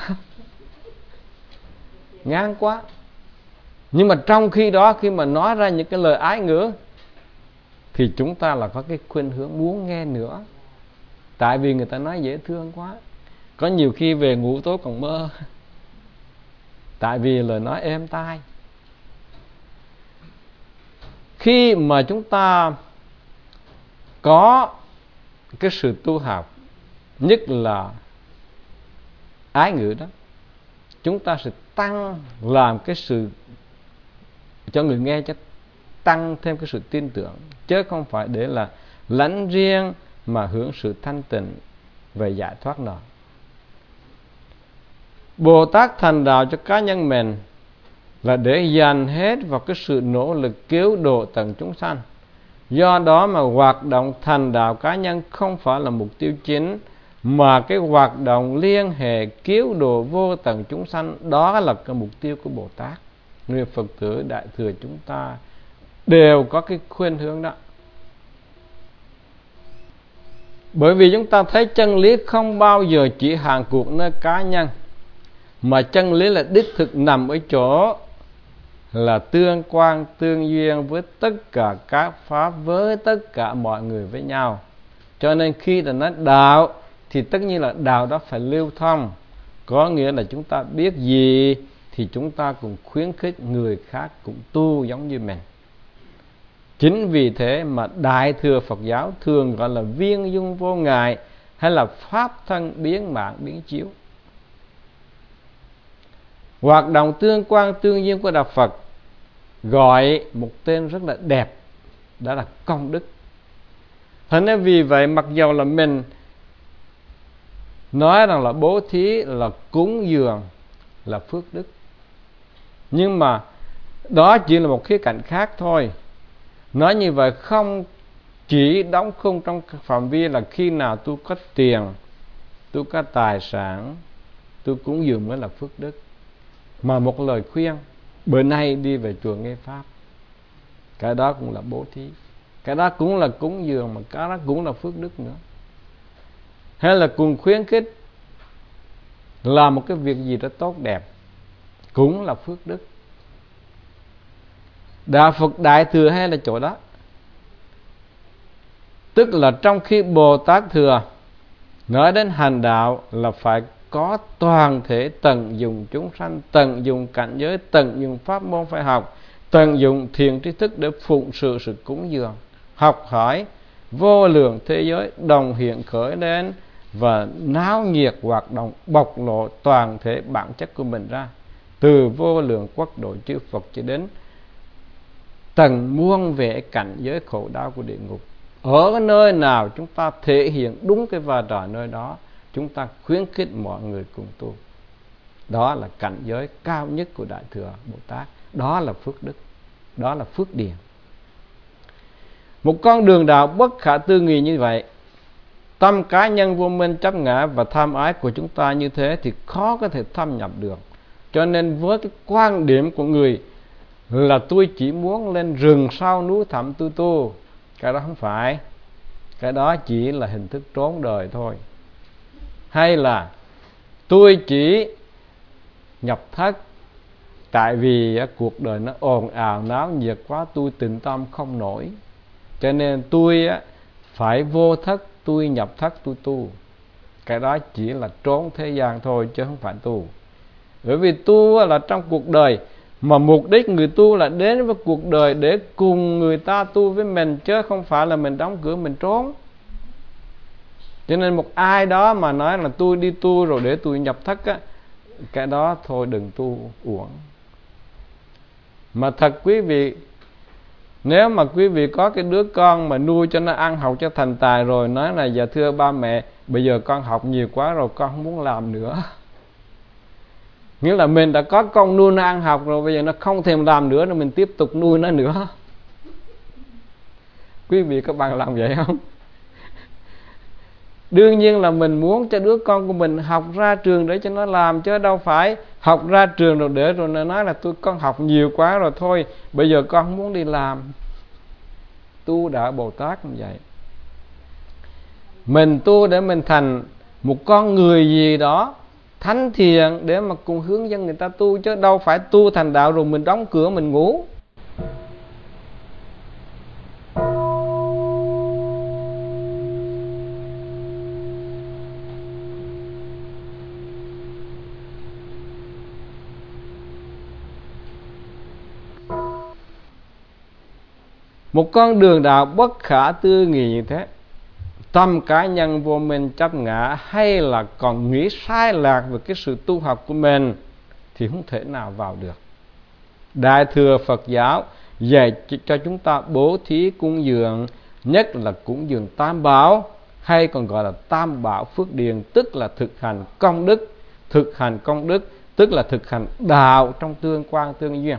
Ngán quá. Nhưng mà trong khi đó, khi mà nói ra những cái lời ái ngữ thì chúng ta là có cái khuynh hướng muốn nghe nữa. Tại vì người ta nói dễ thương quá. Có nhiều khi về ngủ tối còn mơ. Tại vì lời nói êm tai. Khi mà chúng ta có cái sự tu học, nhất là ái ngữ đó, chúng ta sẽ tăng làm cái sự cho người nghe, cho tăng thêm cái sự tin tưởng, chứ không phải để là lánh riêng mà hưởng sự thanh tịnh về giải thoát nào. Bồ Tát thành đạo cho cá nhân mình là để dành hết vào cái sự nỗ lực cứu độ tầng chúng sanh. Do đó mà hoạt động thành đạo cá nhân không phải là mục tiêu chính, mà cái hoạt động liên hệ cứu độ vô tầng chúng sanh, đó là cái mục tiêu của Bồ Tát. Người Phật tử Đại Thừa chúng ta đều có cái khuynh hướng đó. Bởi vì chúng ta thấy chân lý không bao giờ chỉ hạn cuộc nơi cá nhân, mà chân lý là đích thực nằm ở chỗ là tương quan tương duyên với tất cả các pháp, với tất cả mọi người với nhau. Cho nên khi ta nói đạo thì tất nhiên là đạo đó phải lưu thông. Có nghĩa là chúng ta biết gì thì chúng ta cũng khuyến khích người khác cũng tu giống như mình. Chính vì thế mà Đại Thừa Phật giáo thường gọi là viên dung vô ngại, hay là pháp thân biến mạng biến chiếu. Hoạt động tương quan tương duyên của Đạo Phật gọi một tên rất là đẹp, đó là công đức. Thế nên vì vậy mặc dầu là mình nói rằng là bố thí, là cúng dường, là phước đức, nhưng mà đó chỉ là một khía cạnh khác thôi. Nói như vậy không chỉ đóng khung trong phạm vi là khi nào tôi có tiền, tôi có tài sản, tôi cúng dường mới là phước đức. Mà một lời khuyên, bữa nay đi về chùa nghe Pháp, cái đó cũng là bố thí, cái đó cũng là cúng dường, mà cái đó cũng là phước đức nữa. Hay là cùng khuyến khích làm một cái việc gì đó tốt đẹp, cũng là phước đức. Đạo Phật Đại Thừa hay là chỗ đó. Tức là trong khi Bồ Tát Thừa nói đến hành đạo là phải có toàn thể tận dụng chúng sanh, tận dụng cảnh giới, tận dụng pháp môn phải học, tận dụng thiện tri thức để phụng sự sự cúng dường, học hỏi vô lượng thế giới đồng hiện khởi đến và náo nhiệt hoạt động bộc lộ toàn thể bản chất của mình ra, từ vô lượng quốc độ chư Phật cho đến tầng muôn vẻ cảnh giới khổ đau của địa ngục. Ở nơi nào chúng ta thể hiện đúng cái vai trò nơi đó, chúng ta khuyến khích mọi người cùng tu. Đó là cảnh giới cao nhất của Đại Thừa Bồ Tát. Đó là phước đức, đó là phước điền. Một con đường đạo bất khả tư nghị như vậy Tâm cá nhân vô minh chấp ngã và tham ái của chúng ta như thế thì khó có thể thâm nhập được. Cho nên với cái quan điểm của người là tôi chỉ muốn lên rừng sâu núi thẳm tu tu, cái đó không phải. Cái đó chỉ là hình thức trốn đời thôi. Hay là tôi chỉ nhập thất tại vì cuộc đời nó ồn ào náo nhiệt quá, tôi tịnh tâm không nổi, cho nên tôi phải vô thất, tôi nhập thất tôi tu. Cái đó chỉ là trốn thế gian thôi chứ không phải tu. Bởi vì tu là trong cuộc đời, mà mục đích người tu là đến với cuộc đời để cùng người ta tu với mình, chứ không phải là mình đóng cửa mình trốn. Cho nên một ai đó mà nói là tôi đi tu rồi để tôi nhập thất á, cái đó thôi đừng tu uổng. Mà thật quý vị, nếu mà quý vị có cái đứa con mà nuôi cho nó ăn học cho thành tài rồi, nói là dạ thưa ba mẹ, bây giờ con học nhiều quá rồi, con không muốn làm nữa. Nghĩa là mình đã có con nuôi nó ăn học rồi, bây giờ nó không thèm làm nữa, rồi mình tiếp tục nuôi nó nữa. Quý vị có bằng làm vậy không? Đương nhiên là mình muốn cho đứa con của mình học ra trường để cho nó làm, chứ đâu phải học ra trường rồi để rồi nó nói là tôi con học nhiều quá rồi thôi, bây giờ con không muốn đi làm. Tu đã Bồ Tát cũng vậy. Mình tu để mình thành một con người gì đó thánh thiện để mà cùng hướng dẫn người ta tu, chứ đâu phải tu thành đạo rồi mình đóng cửa mình ngủ. Một con đường đạo bất khả tư nghị như thế, tâm cá nhân vô minh chấp ngã hay là còn nghĩ sai lạc về cái sự tu học của mình thì không thể nào vào được. Đại thừa Phật giáo dạy cho chúng ta bố thí cúng dường, nhất là cúng dường tam bảo, hay còn gọi là tam bảo phước điền, tức là thực hành công đức. Thực hành công đức tức là thực hành đạo trong tương quan tương duyên.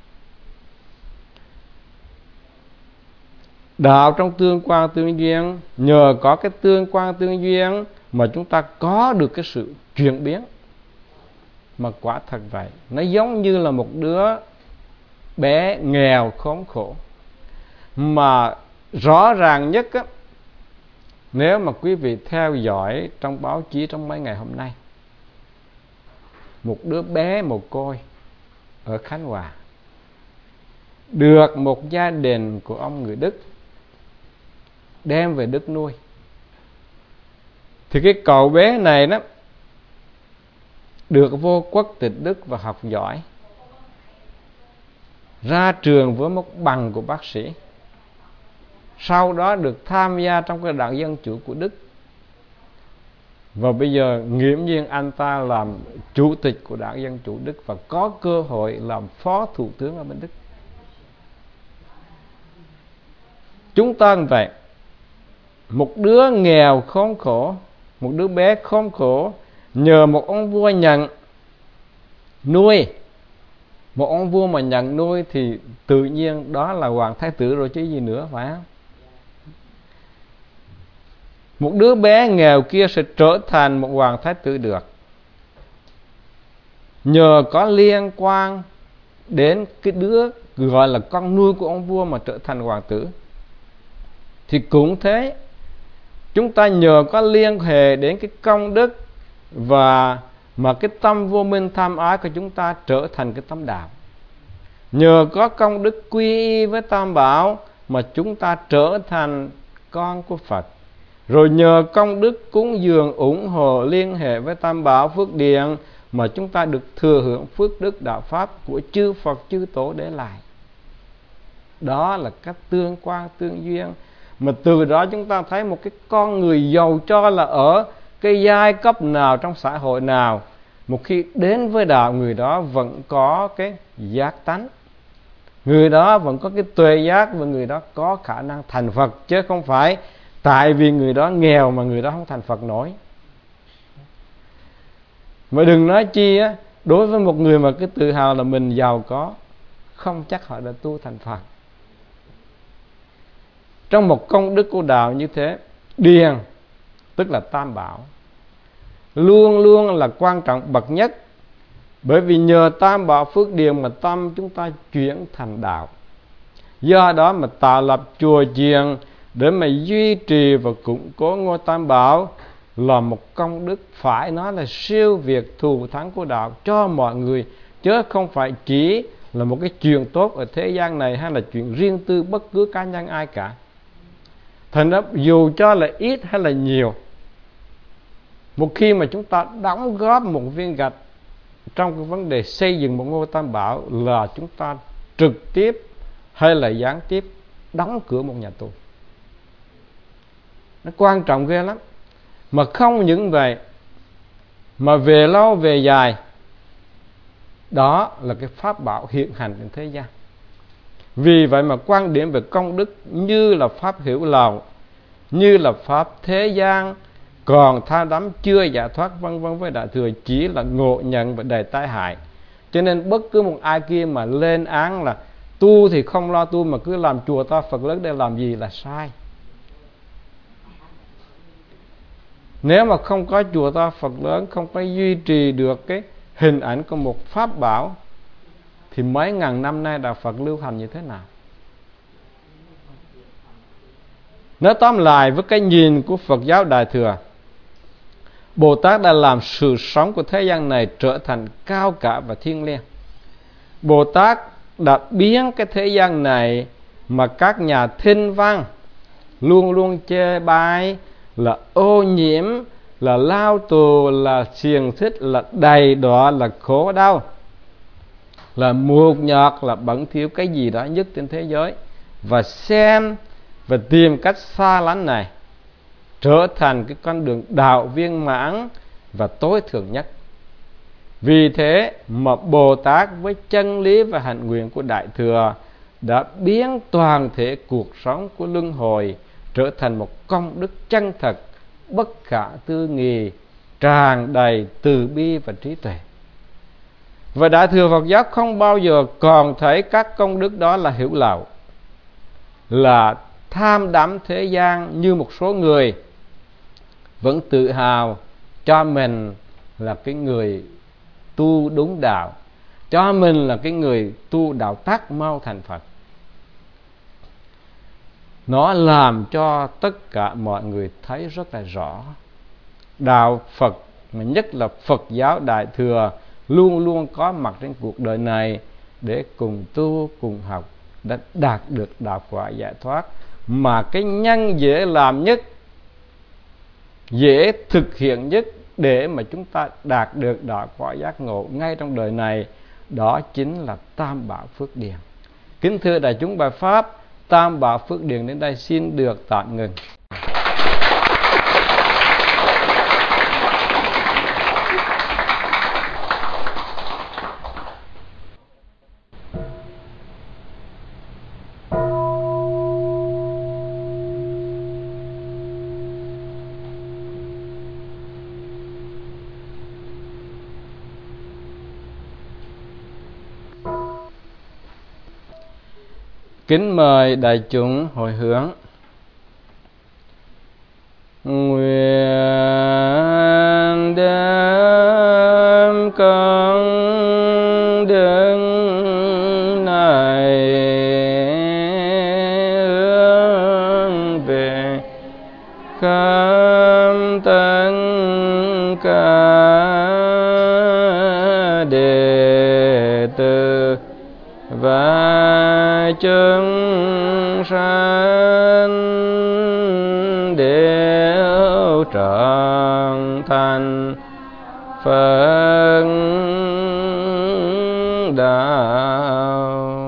Đạo trong tương quan tương duyên, nhờ có cái tương quan tương duyên mà chúng ta có được cái sự chuyển biến. Mà quả thật vậy, nó giống như là một đứa bé nghèo khốn khổ. Mà rõ ràng nhất á, nếu mà quý vị theo dõi trong báo chí trong mấy ngày hôm nay, một đứa bé mồ côi ở Khánh Hòa được một gia đình của ông người Đức đem về Đức nuôi. Thì cái cậu bé này đó được vô quốc tịch Đức và học giỏi, ra trường với một bằng của bác sĩ, sau đó được tham gia trong cái đảng Dân Chủ của Đức, và bây giờ nghiễm nhiên anh ta làm chủ tịch của đảng Dân Chủ Đức và có cơ hội làm phó thủ tướng ở bên Đức. Chúng ta như vậy, một đứa nghèo khốn khổ, một đứa bé khốn khổ, nhờ một ông vua nhận nuôi. Một ông vua mà nhận nuôi thì tự nhiên đó là hoàng thái tử rồi chứ gì nữa, phải không? Một đứa bé nghèo kia sẽ trở thành một hoàng thái tử được, nhờ có liên quan đến cái đứa gọi là con nuôi của ông vua mà trở thành hoàng tử. Thì cũng thế, chúng ta nhờ có liên hệ đến cái công đức và mà cái tâm vô minh tham ái của chúng ta trở thành cái tâm đạo. Nhờ có công đức quy y với tam bảo mà chúng ta trở thành con của Phật. Rồi nhờ công đức cúng dường ủng hộ liên hệ với tam bảo phước điền mà chúng ta được thừa hưởng phước đức đạo pháp của chư Phật chư Tổ để lại. Đó là cách tương quan tương duyên. Mà từ đó chúng ta thấy một cái con người giàu cho là ở cái giai cấp nào trong xã hội nào, một khi đến với đạo, người đó vẫn có cái giác tánh, người đó vẫn có cái tuệ giác, và người đó có khả năng thành Phật, chứ không phải tại vì người đó nghèo mà người đó không thành Phật nổi. Mà đừng nói chi á, đối với một người mà cứ tự hào là mình giàu có, không chắc họ đã tu thành Phật. Trong một công đức của đạo như thế, điền tức là Tam Bảo, luôn luôn là quan trọng bậc nhất. Bởi vì nhờ Tam Bảo Phước Điền mà tâm chúng ta chuyển thành đạo. Do đó mà tạo lập chùa chiền để mà duy trì và củng cố ngôi Tam Bảo là một công đức phải nói là siêu việt thù thắng của đạo cho mọi người, chứ không phải chỉ là một cái chuyện tốt ở thế gian này hay là chuyện riêng tư bất cứ cá nhân ai cả. Thành ra dù cho là ít hay là nhiều, một khi mà chúng ta đóng góp một viên gạch trong cái vấn đề xây dựng một ngôi Tam Bảo là chúng ta trực tiếp hay là gián tiếp đóng cửa một nhà tù. Nó quan trọng ghê lắm. Mà không những vậy, mà về lâu về dài, đó là cái pháp bảo hiện hành trên thế gian. Vì vậy mà quan điểm về công đức như là pháp hữu lậu, như là pháp thế gian còn tha đắm chưa giải thoát vân vân với Đại Thừa chỉ là ngộ nhận và đầy tai hại. Cho nên bất cứ một ai kia mà lên án là tu thì không lo tu mà cứ làm chùa to Phật lớn để làm gì là sai. Nếu mà không có chùa to Phật lớn, không có duy trì được cái hình ảnh của một pháp bảo thì mấy ngàn năm nay đạo Phật lưu hành như thế nào? Nói tóm lại với cái nhìn của Phật giáo Đại Thừa, Bồ Tát đã làm sự sống của thế gian này trở thành cao cả và thiêng liêng. Bồ Tát đã biến cái thế gian này mà các nhà thinh văn luôn luôn chê bai là ô nhiễm, là lao tù, là xiềng xích, là đầy đọa, là khổ đau, là muột nhọt, là bẩn thỉu cái gì đó nhất trên thế giới, và xem và tìm cách xa lánh này trở thành cái con đường đạo viên mãn và tối thượng nhất. Vì thế mà Bồ Tát với chân lý và hạnh nguyện của Đại Thừa đã biến toàn thể cuộc sống của luân hồi trở thành một công đức chân thật, bất khả tư nghị, tràn đầy từ bi và trí tuệ. Và Đại Thừa Phật giáo không bao giờ còn thấy các công đức đó là hữu lậu, là tham đắm thế gian như một số người vẫn tự hào cho mình là cái người tu đúng đạo, cho mình là cái người tu đạo tắc mau thành Phật. Nó làm cho tất cả mọi người thấy rất là rõ, đạo Phật, mà nhất là Phật giáo Đại Thừa, luôn luôn có mặt trên cuộc đời này để cùng tu, cùng học, đã đạt được đạo quả giải thoát. Mà cái nhân dễ làm nhất, dễ thực hiện nhất để mà chúng ta đạt được đạo quả giác ngộ ngay trong đời này, đó chính là Tam Bảo Phước Điền. Kính thưa đại chúng, bài pháp Tam Bảo Phước Điền đến đây xin được tạm ngừng. Kính mời đại chúng hồi hướng. Nguyện đem công đức này hướng về khắp tất cả đệ tử và chúng sanh đều trở thành Phật đạo.